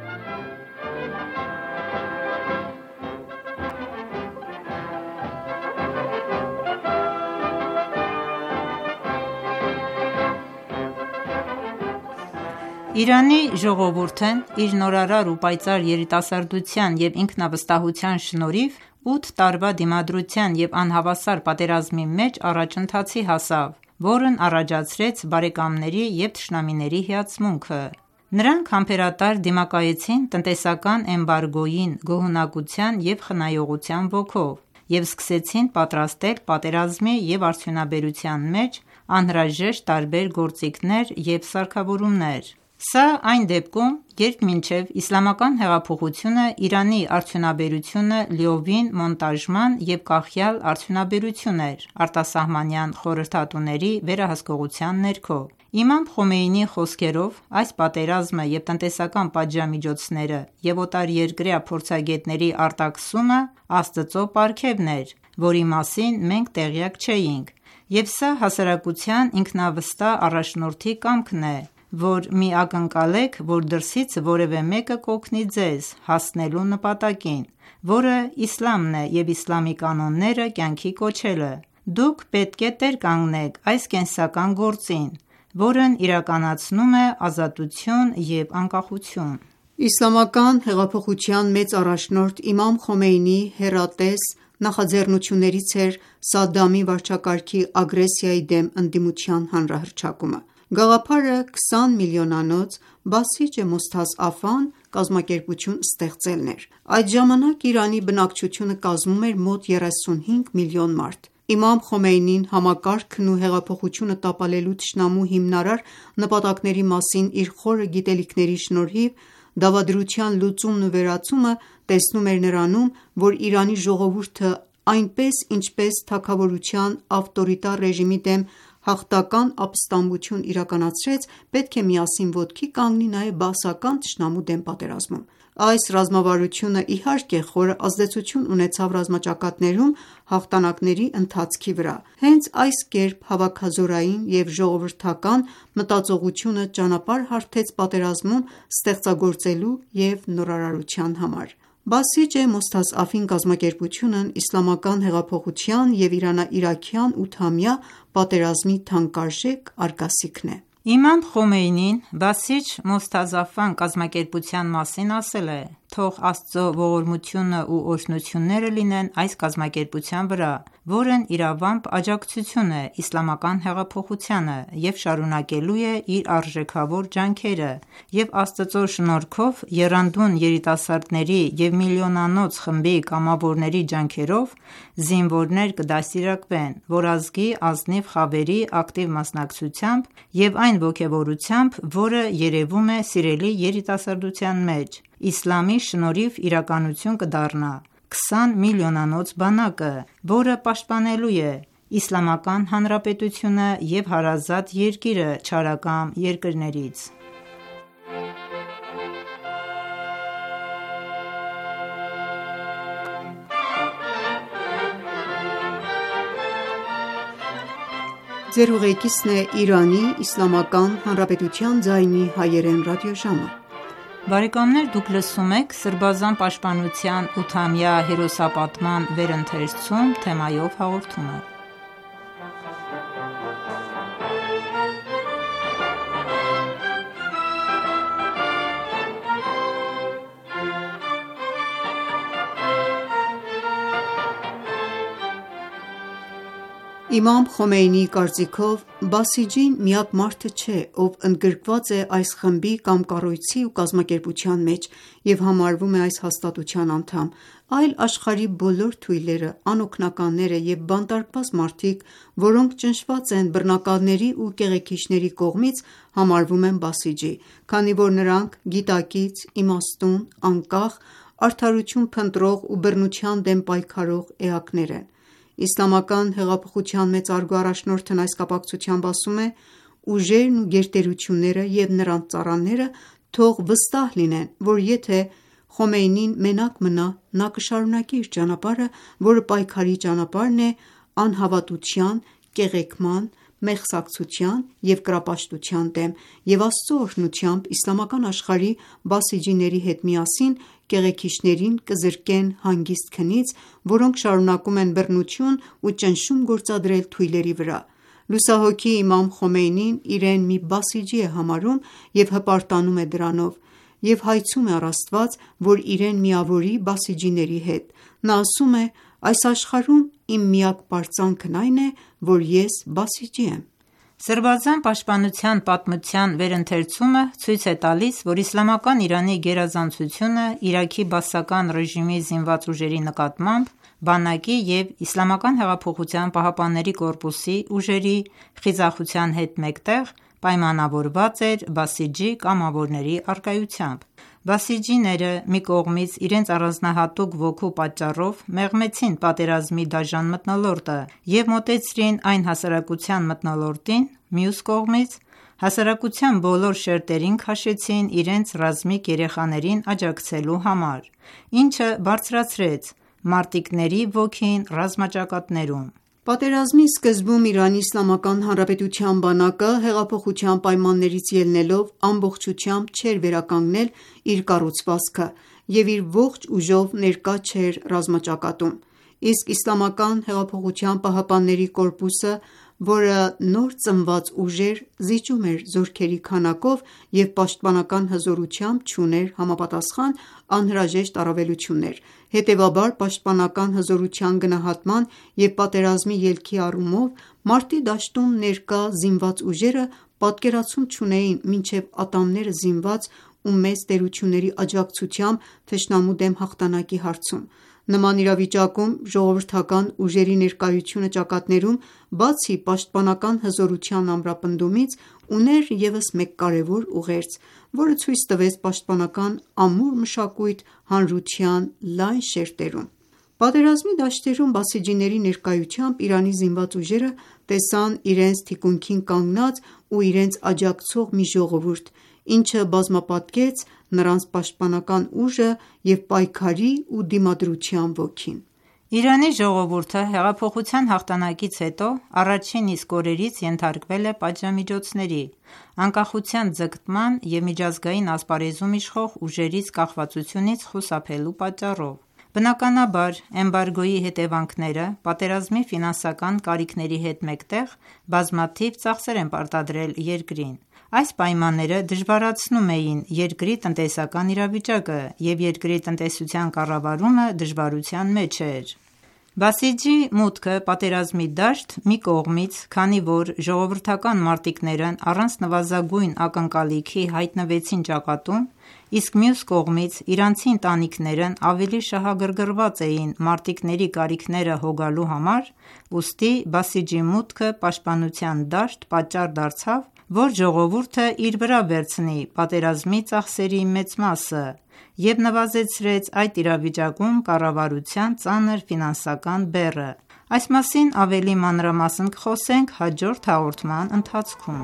Իրանի ժողովուրդն իր նորարար ու պայծառ երիտասարդության և ինքնավստահության շնորհիվ ութ տարվա դիմադրության և անհավասար պատերազմի մեջ առաջընթացի հասավ, որն առաջացրեց բարեկամների և թշնամիների հիացմունքը: Նրանք համբերատար դիմակայեցին տնտեսական էմբարգոյին գոհունակության և խնայողության ոգով և սկսեցին պատրաստել պատերազմի և արդյունաբերության մեջ անհրաժեշտ տարբեր գործիքներ և սարքավորումներ: Սա այն դեպքում, երբ մինչև Իսլամական հեղափոխությունը Իրանի արդյունաբերությունը լիովին մոնտաժման և կախյալ արդյունաբերություն էր արտասահմանյան խորհրդատուների վերահսկողության ներքո: Իմամ Խոմեյնիի խոսքերով, այս պատերազմը և տնտեսական պատժամիջոցները և օտարերկրյա փորձագետների արտաքսումը Աստծո պարգևն էր, որի մասին մենք տեղյակ չէինք, և սա հասարակության ինքնավստահ առաջնորդի կամքն է, որ մի ակնկալեք, որ դրսից որևէ մեկը կօգնի ձեզ հասնելու նպատակին, որը իսլամն է և իսլամի կանոնները կյանքի կոչելը: Դուք պետք է տեր կանգնեք այս կենսական գործին, որն իրականացնում է ազատություն և անկախություն: Իսլամական հեղափոխության մեծ առաջնորդ Իմամ Խոմեյնիի հեռատես նախաձեռնություններից էր Սադամի վարչակարգի ագրեսիայի դեմ ընդդիմության հանրահռչակումը: Գաղափարը քսան միլիոնանոց «Բասիջե Մոսթազաֆան» կազմակերպություն ստեղծելն էր: Այդ ժամանակ Իրանի բնակչությունը կազմում էր մոտ երեսունհինգ միլիոն մարդ: Իմամ Խոմեյնին համակարգն ու հեղափոխությունը տապալելու թշնամու հիմնարար նպատակների մասին իր խորը գիտելիքների շնորհիվ դավադրության լուծումն ու վերացումը տեսնում էր նրանում, որ Իրանի ժողովուրդը այնպես ինչպես թագավորության ավտորիտար ռեժիմի դեմ հաղթական ապստամբություն իրականացրեց, պետք է միասին ոտքի կանգնի նաև բաասական թշնամու դեմ պատերազմում։ Այս ռազմավարությունը իհարկե խորը ազդեցություն ունեցավ ռազմաճակատներում հաղթանակների ընթացքի վրա։ Հենց այս կերպ հավաքազորային և ժողովրդական մտածողությունը ճանապարհ հարթեց պատերազմում ստեղծագործելու և նորարարության համար։ Բասիջե Մոսթազաֆին կազմակերպությունն իսլամական հեղափոխության և իրանա-իրաքյան ութամյա պատերազմի թանկարժեք արգասիքն է։ Իմամ Խոմեյնին Բասիջ Մոսթազաֆան կազմակերպության մասին ասել է. «Թող Աստծո ողորմությունն ու օրհնությունները լինեն այս կազմակերպության վրա, որն իրավամբ աջակցություն է իսլամական հեղափոխությանը և շարունակելու է իր արժեքավոր ջանքերը, և Աստծո շնորհքով եռանդուն երիտասարդների և միլիոնանոց խմբի կամավորների ջանքերով զինվորներ կդաստիարակվեն, որ ազգի ազնիվ խավերի ակտիվ մասնակցությամբ և այն ոգևորությամբ, որը երևում է սիրելի երիտասարդության մեջ, իսլամի շնորհիվ իրականություն կդառնա քսան միլիոնանոց բանակը, որը պաշտպանելու է Իսլամական Հանրապետությունը և հարազատ երկիրը չարակամ երկրներից»։ Իմամ Խոմեյնիի կարծիքով Բասիջին միակ մարդը չէ, ով ընդգրկված է այս խմբի կամ կառույցի ու կազմակերպության մեջ և համարվում է այս հաստատության անդամ, այլ աշխարհի բոլոր թույլերը, անօգնականները և բանտարկված մարդիկ, որոնք ճնշված են բռնակալների ու կեղեքիչների կողմից, համարվում են Բասիջի, քանի որ նրանք գիտակից, իմաստուն, անկախ, արդարություն փնտրող ու բռնության դեմ պայքարող էակներ են։ Իսլամական հեղափոխության մեծարգո առաջնորդն այս կապակցությամբ ասում է. «Ուժերն ու գերտերությունները և նրանց ծառաները թող վստահ լինեն, որ եթե Խոմեյնին մենակ մնա, նա կշարունակի իր ճանապարհը, որը պայքարի ճանապարհն է անհավատության, կեղեքման, մեղսակցության և կրապաշտության դեմ, և Աստծո օրհնությամբ իսլամական աշխարհի բասիջիների հետ միասին կեղեքիչներին կզրկեն հանգիստ քնից, որոնք շարունակում են բռնություն ու ճնշում գործադրել թույլերի վրա»։ Լուսահոգի Իմամ Խոմեյնին իրեն մի բասիջի է համարում և հպարտանում է դրանով և հայցում է առ Աստված, որ իրեն միավորի բասիջիների հետ։ Նա ասում է. «Այս աշխարհում իմ միակ պարծանքն այն է, որ ես բասիջի եմ»։ Սրբազան պաշտպանության պատմության վերընթերցումը ցույց է տալիս, որ իսլամական Իրանի գերազանցությունը Իրաքի բաասական ռեժիմի զինված ուժերի նկատմամբ բանակի և ԻՀՊԿ-ի ուժերի խիզախության հետ մեկտեղ պայմանավորված էր Բասիջի կամավորների առկայությամբ։ Բասիջիները մի կողմից իրենց առանձնահատուկ ոգու պատճառով մեղմեցին պատերազմի դաժան մթնոլորտը և մոտեցրին այն հասարակության մթնոլորտին, մյուս կողմից հասարակության բոլոր շերտերին քաշեցին իրենց ռազմիկ երեխաներին աջակցելու համար, ինչը բարձրացրեց մարտիկների ոգին ռազմաճակատներում։ Պատերազմի սկզբում Իրանի Իսլամական Հանրապետության բանակը հեղափոխության պայմաններից ելնելով ամբողջությամբ չէր վերականգնել իր կառուցվածքը և իր ողջ ուժով ներկա չէր ռազմաճակատում, իսկ Իսլամական հեղափոխության պահապանների կորպուսը, որը նոր ծնված ուժ էր, զիջում էր զորքերի քանակով և պաշտպանական հզորությամբ չուներ համապատասխան անհրաժեշտ առավելություններ։ Հետևաբար, պաշտպանական հզորության գնահատման և պատերազմի ելքի առումով մարտի դաշտում ներկա զինված ուժերը պատկերացում չունեին մինչև ատամները զինված ու մեծ տերությունների աջակցությամբ թշնամու դեմ հաղթանակի հարցում։ Նման իրավիճակում ժողովրդական ուժերի ներկայությունը ճակատներում, բացի պաշտպանական հզորության ամրապնդումից, ուներ ևս մեկ կարևոր ուղերձ, որը ցույց տվեց պաշտպանական ամուր մշակույթ հանրության լայն շերտերում։ Պատերազմի դաշտերում բասիջիների ներկայությամբ Իրանի զինված ուժերը տեսան իրենց թիկունքին կանգնած ու իրենց աջակցող մի ժողովուրդ, ինչը բազմապատկեց նրանց պաշտպանական ուժը և պայքարի ու դիմադրության ոգին։ Իրանի ժողովուրդը հեղափոխության հաղթանակից հետո առաջին իսկ օրերից ենթարկվել է պատժամիջոցների, անկախության ձգտման և միջազգային ասպարեզում իշխող ուժերից կախվածությունից խուսափելու պատճառով։ Բնականաբար, էմբարգոյի հետևանքները պատերազմի ֆինանսական կարիքների հետ մեկտեղ բազմաթիվ ծախսեր են պարտադրել երկրին։ Այս պայմանները դժվարացնում էին երկրի տնտեսական իրավիճակը, և երկրի տնտեսության կառավարումը դժվարության մեջ էր։ Բասիջի մուտքը պատերազմի դաշտ մի կողմից, քանի որ ժողովրդական մարտիկներն առանց նվազագույն ակնկալիքի հայտնվեցին ճակատում, իսկ մյուս կողմից իրանցի ընտանիքներն ավելի շահագրգռված էին մարտիկների կարիքները հոգալու համար, ուստի Բասիջի մուտքը պաշտպանության դաշտ պատճառ դարձավ, որ ժողովուրդը իր վրա վերցնի պատերազմի ծախսերի մեծ մասը և նվազեցրեց այդ իրավիճակում կառավարության ծանր ֆինանսական բեռը։ Այս մասին ավելի մանրամասն կխոսենք հաջորդ հաղորդման ընթացքում։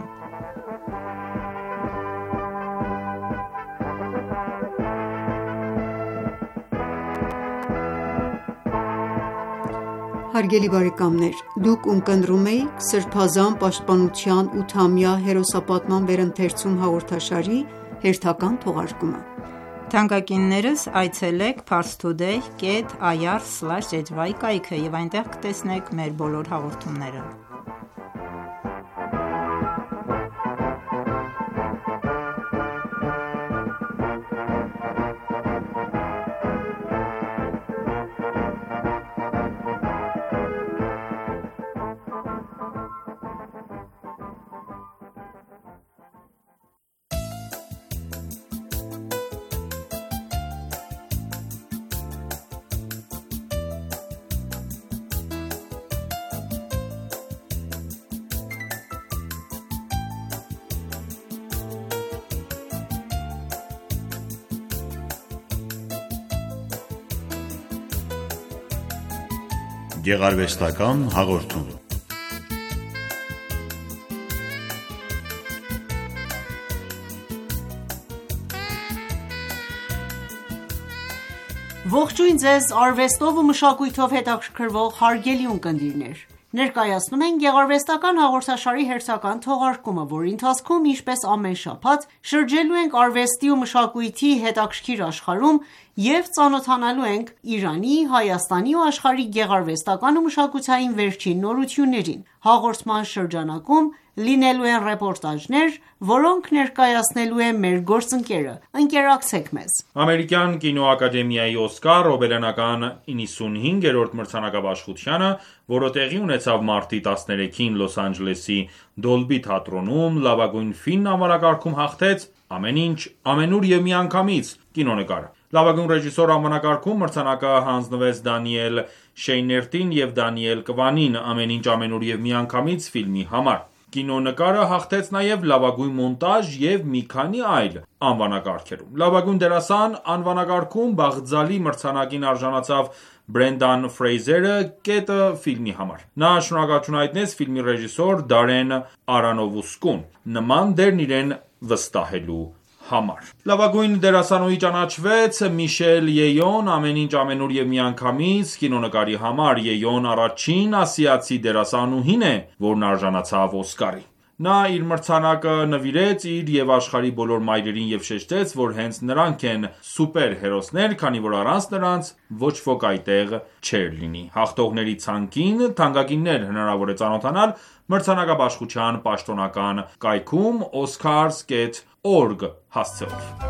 Հարգելի բարեկամներ, դուք ունկնդրում եք Սրբազան պաշտպանության ութամյա հերոսապատման վերընթերցում հաղորդաշարի հերթական թողարկումը։ Թանկագիններս այցելեք parstoday dot i r slash h y կայքը և այնտեղ կտեսնեք մեր բոլոր հաղորդումները։ Գեղարվեստական հաղորդում։ Ողջույն ձեզ արվեստով ու մշակույթով հետաքրքրվող հարգելի ունկնդիրներ: Ներկայացնում ենք գեղարվեստական հաղորդաշարի հերթական թողարկումը, որի ընթացքում, ինչպես ամեն շաբաթ, շրջելու ենք արվեստի ու մշակույթի հետաքրքիր աշխարհում և ծանոթանալու ենք Իրանի, Հայաստանի ու աշխարհի գեղարվեստական ու մշակութային վերջին նորություններին։ Հաղորդման շրջանակում լինելու են ռեպորտաժներ, որոնք ներկայացնելու է մեր գործընկերը։ Ընկերակցեք մեզ։ Ամերիկյան կինոակադեմիայի Օսկար ռոբելյանական իննսունհինգերորդ մրցանակաբաշխությանը, որը տեղի ունեցավ մարտի տասներեքին Լոս Անջելեսի Դոլբի թատրոնում, լավագույն ֆիլմ անվանակարգում հաղթեց «Ամեն ինչ, ամենուր և միանգամից» կինոնկարը։ Լավագույն ռեժիսոր անվանակարգում մրցանակը հանձնվեց Դանիել Շեյներտին և Դանիել Կվանին «Ամեն ինչ, ամենուր և միանգամից» ֆիլմի համար։ Կինոնկարը հաղթեց նաև լավագույն մոնտաժ և մի քանի այլ անվանակարգերում։ Լավագույն դերասան անվանակարգում Բաղձալի մրցանակին արժանացավ Բրենդան Ֆրեյզերը «Կետը» ֆիլմի համար։ Նա շնորհակալություն հայտնեց ֆիլմի ռեժիսոր Դարեն Արանովսկուն նման դերն իրեն վստահելու համար։ Լավագույն դերասանուհի ճանաչվեց Միշել Եյոն «Ամեն ինչ, ամենուր և միանգամից» կինոնկարի համար։ Եյոն առաջին ասիացի դերասանուհին է, որն արժանացավ Օսկարի։ Նա իր մրցանակը նվիրեց իր և աշխարհի բոլոր մայրերին և շեշտեց, որ հենց նրանք են սուպերհերոսներ, քանի որ առանց նրանց ոչ ոք այդտեղ չէր լինի։ Հաղթողների ցանկին թանկագիններ հնարավոր է ծանոթանալ մրցանակաբաշխության պաշտոնական կայքում Oscars dot org հասցեով։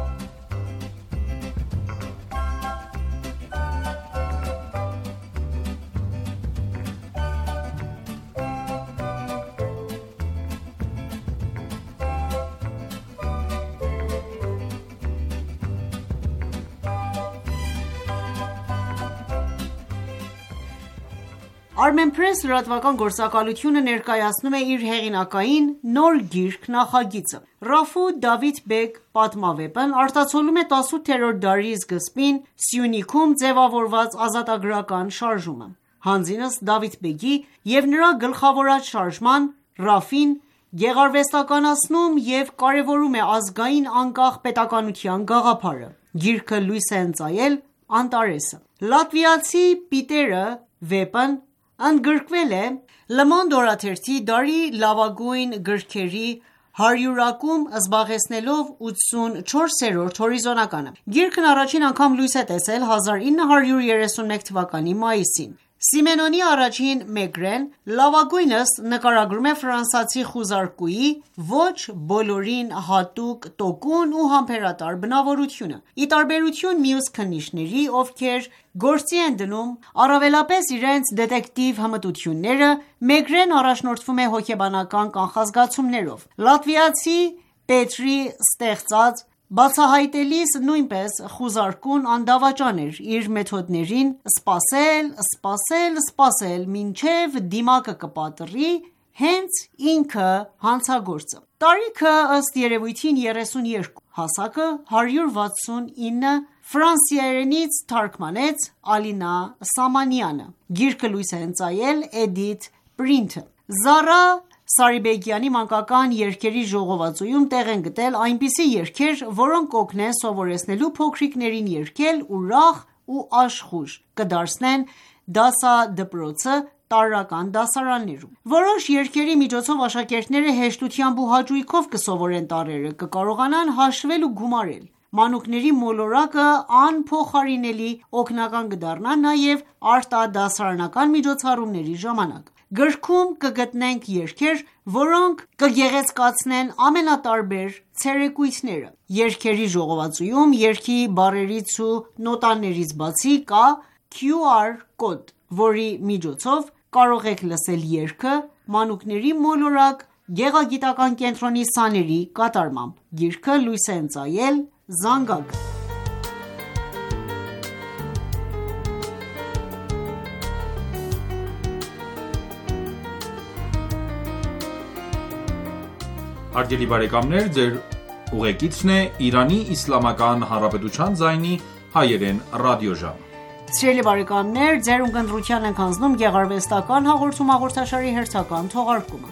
Armenpress լրատվական գործակալությունը ներկայացնում է իր հեղինակային նոր գիրք նախագիծը։ Ռաֆու Դավիթ Բեգ պատմավեպն արտացոլում է տասութերորդ դարի սկզբին Սյունիքում ձևավորված ազատագրական շարժումը։ Հանձինս Դավիթ Բեգի և նրա գլխավորած շարժման Ռաֆին գեղարվեստականացնում և կարևորում է ազգային անկախ պետականության գաղափարը։ Գիրքը լույս է ընծայել Անտարեսը։ Լատվիացի Պիտերը վեպն ընդգրկվել է Le Monde օրաթերթի դարի լավագույն գրքերի հարյուրակում, զբաղեցնելով ութսունչորսերորդ հորիզոնականը։ Գիրքն առաջին անգամ լույս է տեսել հազար ինը հարյուր երեսունմեկ թվականի մայիսին։ Սիմենոնի առաջին Մեգրեն լավագույնս նկարագրում է ֆրանսիացի խուզարկուի ոչ բոլորին հատուկ տոկուն ու համբերատար բնավորությունը։ Ի տարբերություն մյուս քննիչների, ովքեր գործի են դնում առավելապես իրենց դետեկտիվ հմտությունները, Մեգրեն առաջնորդվում է հոգեբանական կանխազգացումներով։ Լատվիացի Պետրի ստեղծած բացահայտելիս նույնպես խուզարկուն անդավաճան էր իր մեթոդներին սպասել, սպասել, սպասել, մինչև դիմակը կպատռի, հենց ինքը հանցագործը։ Տարիքը ըստ երևույթին երեսունյոթ, հասակը հարյուր վաթսունինը, ֆրանսերենից թարգմանեց Ալինա Սամանյանը։ Գիրքը լույս է ընծայել Էդիթ Պրինթը։ Զարա Սարիբեկյանի մանկական երգերի ժողովածուում տեղ են գտել այնպիսի երգեր, որոնք կօգնեն սովորեցնելու փոքրիկներին երգել ուրախ ու աշխույժ, կդարձնեն դասադպրոցը տարրական դասարաններում։ Որոշ երգերի միջոցով աշակերտները հեշտությամբ ու հաճույքով կսովորեն տառերը, կկարողանան հաշվել ու գումարել։ Մանուկների մոլորակը անփոխարինելի օգնական կդառնա նաև արտադասարանական միջոցառումների ժամանակ։ Գրքում կգտնենք երգեր, որոնք կգեղեցկացնեն ամենատարբեր ցերեկույթները։ Երգերի ժողովածուում երգի բառերից ու նոտաներից բացի կա քյու ար կոդ, որի միջոցով կարող եք լսել երգը մանուկների մոլորակ գեղագիտական կենտրոնի սաների կատարմամբ։ Գիրքը լույս է ընծայել Զանգակ։ Հարգելի բարեկամներ, ձեր ուղեկիցն է Իրանի Իսլամական Հանրապետության ձայնի հայերեն ռադիոժամ։ Սիրելի բարեկամներ, ձեր ունկնդրության ենք հանձնում գեղարվեստական հաղորդում հաղորդաշարի հերթական թողարկումը։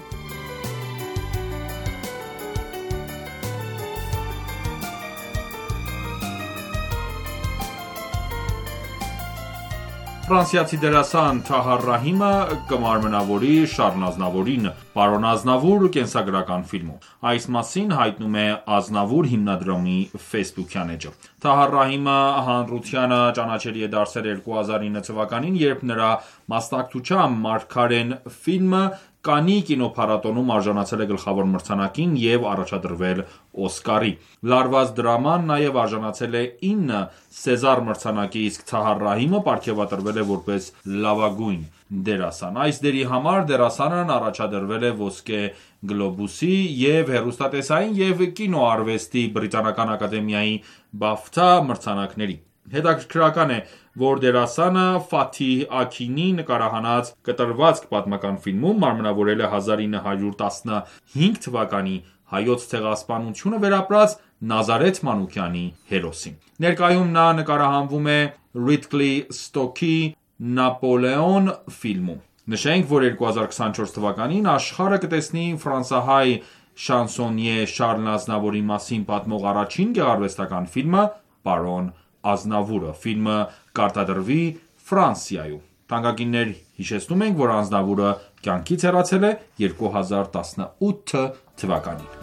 Ֆրանսիացի դերասան Թահար Ռահիմը կմարմնավորի Շառլ Ազնավուրին «Պարոն Ազնավուր» կենսագրական ֆիլմում։ Այս մասին հայտնում է Ազնավուր հիմնադրամի ֆեյսբուքյան էջը։ Թահար Ռահիմը հանրությանը ճանաչելի է դարձել երկու հազար ինը թվականին, երբ նրա մասնակցությամբ «Մարգարեն» ֆիլմը Կաննի կինոփառատոնում արժանացել է գլխավոր մրցանակին և առաջադրվել Օսկարի։ Լարված դրաման նաև արժանացել է ինը Սեզար մրցանակի, իսկ Թահար Ռահիմը պարգևատրվել է որպես լավագույն դերասան։ Այս դերի համար դերասանն առաջադրվել է Ոսկե գլոբուսի և հեռուստատեսային և կինոարվեստի բրիտանական ակադեմիայի բաֆթա մրցանակների։ Հետաքրքրական է, որ դերասանը Ֆաթիհ Աքինի նկարահանած «Կտրվածք» պատմական ֆիլմում մարմնավորել է հազար ինը հարյուր տասնհինգ թվականի հայոց ցեղասպանությունը վերապրած Նազարեթ Մանուկյանի հերոսին։ Ներկայում նա նկարահանվում է Ռիդլի Սքոթի «Նապոլեոն» ֆիլմում։ Նշենք, որ երկու հազար քսանչորս թվականին աշխարհը կտեսնի ֆրանսահայ շանսոնյե Շառլ Ազնավուրի մասին պատմող առաջին գեղարվեստական ֆիլմը «Պարոն Ազնավուրը»։ Ֆիլմը կարտադրվի Ֆրանսիայում։ Թանկագիններ, հիշեցնում ենք, որ Ազնավուրը կյանքից հեռացել է երկու հազար տասնութ թվականին։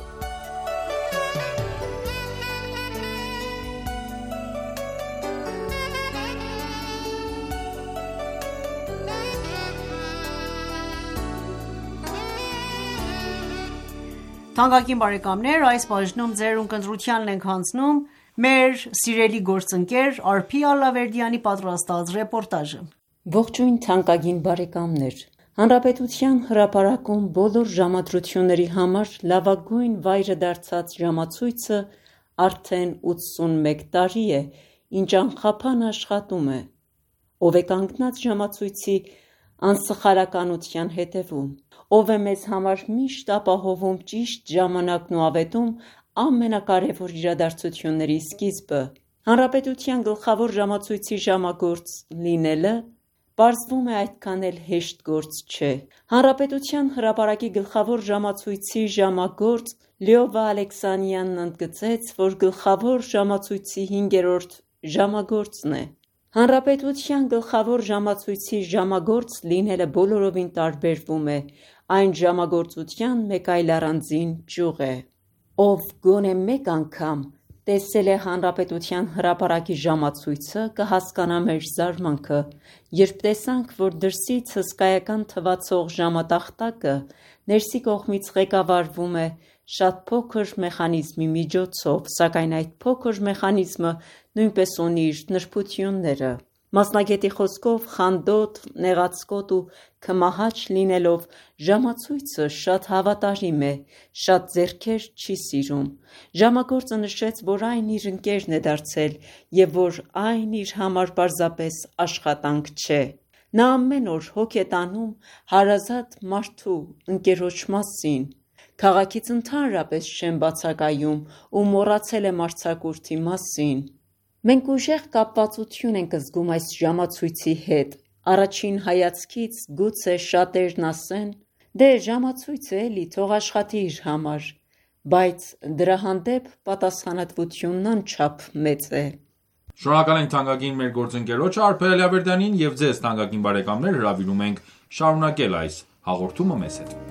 Թանկագին բարեկամներ, այս բաժնում ձեր ունկնդրությանն ենք հանձնում մեր սիրելի գործընկեր Արփի Ալավերդյանի պատրաստած ռեպորտաժը։ Ողջույն թանկագին բարեկամներ։ Հանրապետության հրապարակում բոլոր ժամադրությունների համար լավագույն վայրը դարձած ժամացույցը արդեն ութսունմեկ տարի է, ինչ անխափան աշխատում է։ Ով է կանգնած ժամացույցի անսխալականության հետևում, ով է մեզ համար միշտ ապահովում ճիշտ ժամանակն ու ավետում ամենակարևոր իրադարձությունների սկիզբը։ Հանրապետության գլխավոր ժամացույցի ժամագործ լինելը պարզվում է այդքան էլ հեշտ գործ չէ։ Հանրապետության հրապարակի գլխավոր ժամացույցի ժամագործ Լյովա Ալեքսանյանն ընդգծեց, որ գլխավոր ժամացույցի հինգերորդ ժամագործն է։ Հանրապետության գլխավոր ժամացույցի ժամագործ լինելը բոլորովին տարբերվում է այն ժամագործության մեկ այլ առանձին ճյուղ է։ Ով գոնե մեկ անգամ տեսել է Հանրապետության հրապարակի ժամացույցը, կհասկանա մեր զարմանքը, երբ տեսանք, որ դրսից հսկայական թվացող ժամատախտակը ներսի կողմից ղեկավարվում է շատ փոքր մեխանիզմի միջոցով, սակայն այդ փոքր մեխանիզմը նույնպես ունի իր նրբությունները։ Մասնագետի խոսքով, խանդոտ, նեղացկոտ ու քմահաճ լինելով ժամացույցը շատ հավատարիմ է, շատ ձեռքեր չի սիրում։ Ժամագործը նշեց, որ այն իր ընկերն է դարձել և որ այն իր համար պարզապես աշխատանք չէ։ Նա ամեն օր հոգ է տանում հարազատ մարդու ընկերոջ մասին։ Քաղաքից ընդհանրապես չեմ բացակայում ու մոռացել եմ արձակուրդի մասին։ Մենք ուժեղ կապվածություն ենք զգում այս ժամացույցի հետ։ Առաջին հայացքից գուցե շատերն ասեն. «Դե ժամացույց է էլի, թող աշխատի իր համար», բայց դրա հանդեպ պատասխանատվությունն անչափ մեծ է։ Շնորհակալ ենք թանկագին մեր գործընկերոջ Արփել Ալավերդյանին և ձեզ թանկագին բարեկամներ հրավիրում ենք շարունակել այս հաղորդումը մեզ հետ։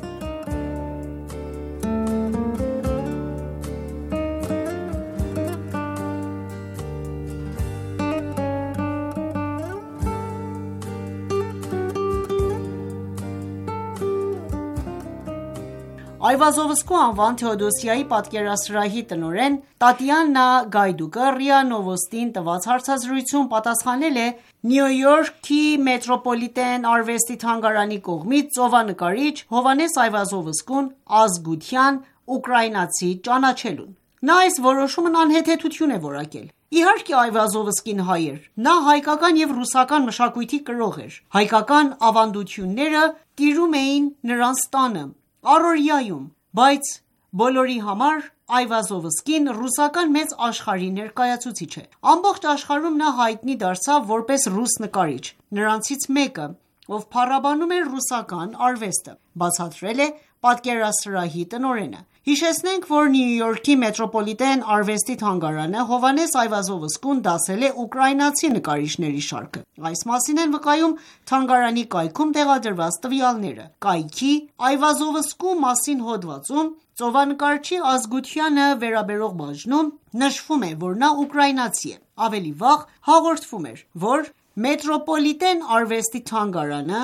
Այվազովսկու անվան Թեոդոսիայի պատկերասրահի տնօրեն Տատյանա Գայդուկը ՌԻԱ Նովոստին տված հարցազրույցում պատասխանել է Նյու Յորքի մետրոպոլիտեն արվեստի թանգարանի կողմից ծովանկարիչ Հովհաննես Այվազովսկուն ազգության ուկրաինացի ճանաչելուն։ Նա այս որոշումն անհեթեթություն է որակել։ Իհարկե Այվազովսկին հայ էր, նա հայկական և ռուսական մշակույթի կրող էր։ Հայկական ավանդությունները տիրում էին նրանց տանը, առօրյայում, բայց բոլորի համար Այվազովսկին ռուսական մեծ աշխարհի ներկայացուցիչ է։ Ամբողջ աշխարհում նա հայտնի դարձավ որպես ռուս նկարիչ։ Նրանցից մեկը, ով փառաբանում էր ռուսական արվեստը, բացատրել է պատկերասրահի տնօրենը։ Հիշեցնենք, որ Նյու Յորքի մետրոպոլիտեն արվեստի թանգարանը Հովհաննես Այվազովսկուն դասել է ուկրաինացի նկարիչների շարքը։ Այս մասին են վկայում թանգարանի կայքում տեղադրված տվյալները։ Կայքի Այվազովսկու մասին հոդվածում ծովանկարչի ազգությանը վերաբերող բաժնում նշվում է, որ նա ուկրաինացի է։ Ավելի վաղ հաղորդվում էր, որ մետրոպոլիտեն արվեստի թանգարանը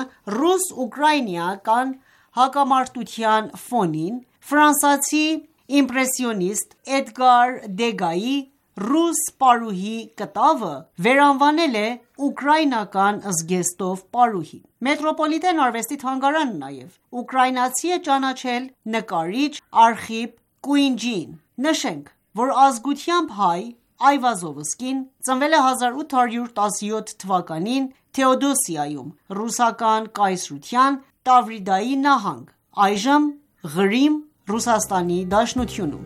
ռուս-ուկրաինական հակամարտության ֆոնին ֆրանսիացի իմպրեսիոնիստ Էդգար Դեգայի «Ռուս պարուհի» կտավը վերանվանել է ուկրաինական զգեստով պարուհի։ Մետրոպոլիտեն արվեստի թանգարանը նաև ուկրաինացի է ճանաչել նկարիչ Արխիպ Կուինջիին։ Նշենք, որ ազգությամբ հայ Այվազովսկին ծնվել է հազար ութ հարյուր տասնյոթ թվականին Թեոդոսիայում, ռուսական կայսրության Տավրիդայի նահանգ, այժմ Ղրիմ, Ռուսաստանի Դաշնությունում։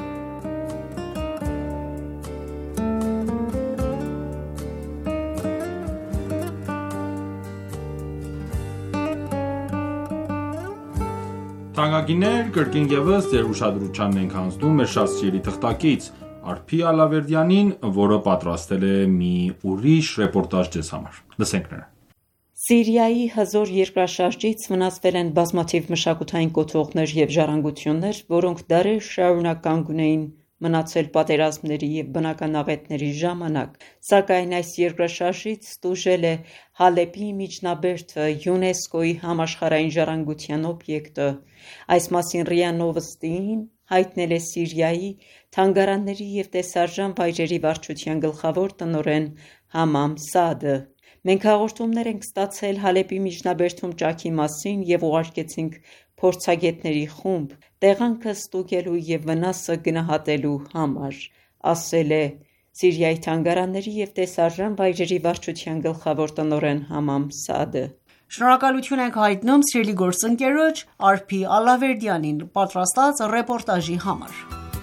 Թանկագիններ, կրկին ևս ձեր ուշադրությանն ենք հանձնում մեր շատ սիրելի թղթակից Արփի Ալավերդյանին, որը պատրաստել է մի ուրիշ ռեպորտաժ ձեզ համար։ Լսենք նրան։ Սիրիայի հզոր երկրաշարժից վնասվել են բազմաթիվ մշակութային կոթողներ և ժառանգություններ, որոնք դարեր շարունակ կանգուն էին մնացել պատերազմների և բնական աղետների ժամանակ, սակայն այս երկրաշարժից տուժել է Հալեպի միջնաբերդը, ՅՈՒՆԵՍԿՕ-ի համաշխարհային ժառանգության օբյեկտը։ Այս մասին ՌԻԱ Նովոստիին հայտնել է Սիրիայի թանգարանների և տեսարժան վայրերի վարչության գլխավոր տնօրեն Համամ Սաադը։ Մենք հաղորդումներ ենք ստացել Հալեպի միջնաբերդում ճաքի մասին և ուղարկեցինք փորձագետների խումբ տեղանքը ստուգելու և վնասը գնահատելու համար, ասել է Սիրիայի թանգարանների և տեսարժան վայրերի վարչության գլխավոր տնօրեն Համամ Սաադը։ Շնորհակալություն ենք հայտնում սիրելի գործընկերոջ Արփի Ալավերդյանին պատրաստած ռեպորտաժի համար։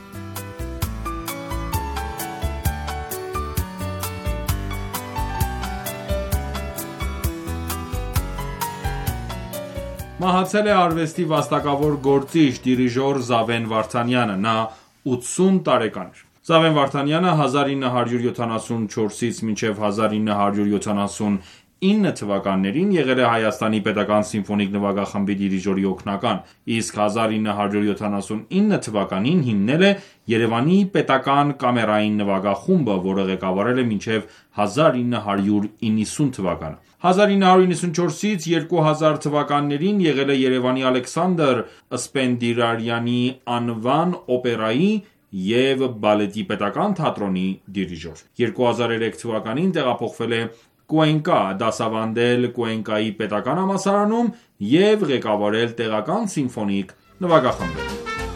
Մահացել է արվեստի վաստակավոր գործիչ, դիրիժոր Զավեն Վարդանյանը, նա ութսուն տարեկան էր։ Զավեն Վարդանյանը հազար ինը հարյուր յոթանասունչորսից մինչև հազար ինը հարյուր յոթանասունինը թվականներին եղել է Հայաստանի պետական սիմֆոնիկ նվագախմբի դիրիժորի օգնական, իսկ հազար ինը հարյուր յոթանասունինը թվականին հիմնել է Երևանի պետական կամերային նվագախումբը, որը ղեկավարել է մինչև հազար ինը հարյուր իննսուն թվականը։ հազար ինը հարյուր իննսունչորսից երկու հազար թվականներին եղել է Երևանի Ալեքսանդր Սպենդիարյանի անվան օպերայի և բալետի պետական թատրոնի դիրիժոր։ երկու հազար երեք թվականին տեղափոխվել է Կուենկա, դասավանդել Կուենկայի պետական համալսարանում և ղեկավարել տեղական սիմֆոնիկ նվագախմբեր։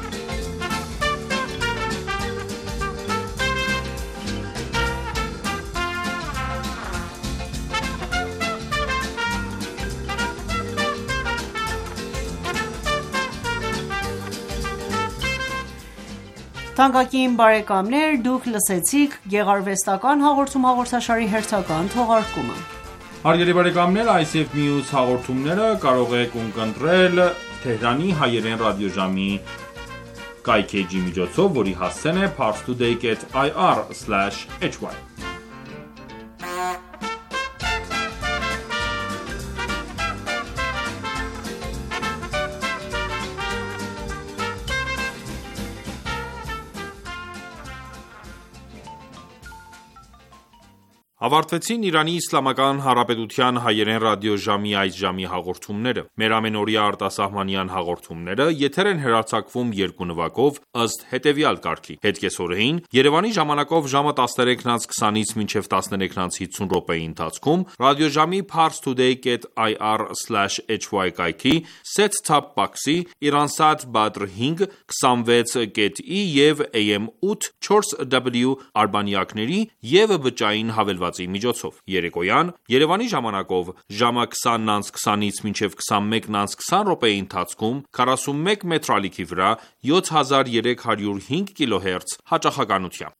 Թանկագին բարեկամներ, դուք լսեցիք գեղարվեստական հաղորդում հաղորդաշարի հերթական թողարկումը։ Հարգելի բարեկամներ, այս և մյուս հաղորդումները կարող եք ունկնդրել Թեհրանի հայերեն ռադիոժամի կայքէջի միջոցով, որի հասցեն է parstoday dot ir slash hy Ավարտվեցին Իրանի Իսլամական Հանրապետության հայերեն ռադիոժամի այս ժամի հաղորդումները։ Մեր ամենօրյա արտասահմանյան հաղորդումները եթեր են հեռարձակվում երկու նվագով ըստ հետևյալ կարգի։ Հետկեսօրեին Երևանի ժամանակով ժամը տասներեքն անց քսանից մինչև տասներեքն անց հիսուն րոպեի ընթացքում ռադիոժամի parstoday dot ir slash hy կայքի set-top box-ի Iransat Badr հինգ քսանվեց կետ ի և A M ութ չորս W արբանյակների և բջջային հավելվածի միջոցով։ Երեկոյան Երևանի ժամանակով ժամը քսանն անց քսանից մինչև քսանմեկն անց քսան րոպեի ընթացքում քառասունմեկ մետր ալիքի վրա յոթ հազար երեք հարյուր հինգ կիլոհերց հաճախականությամբ։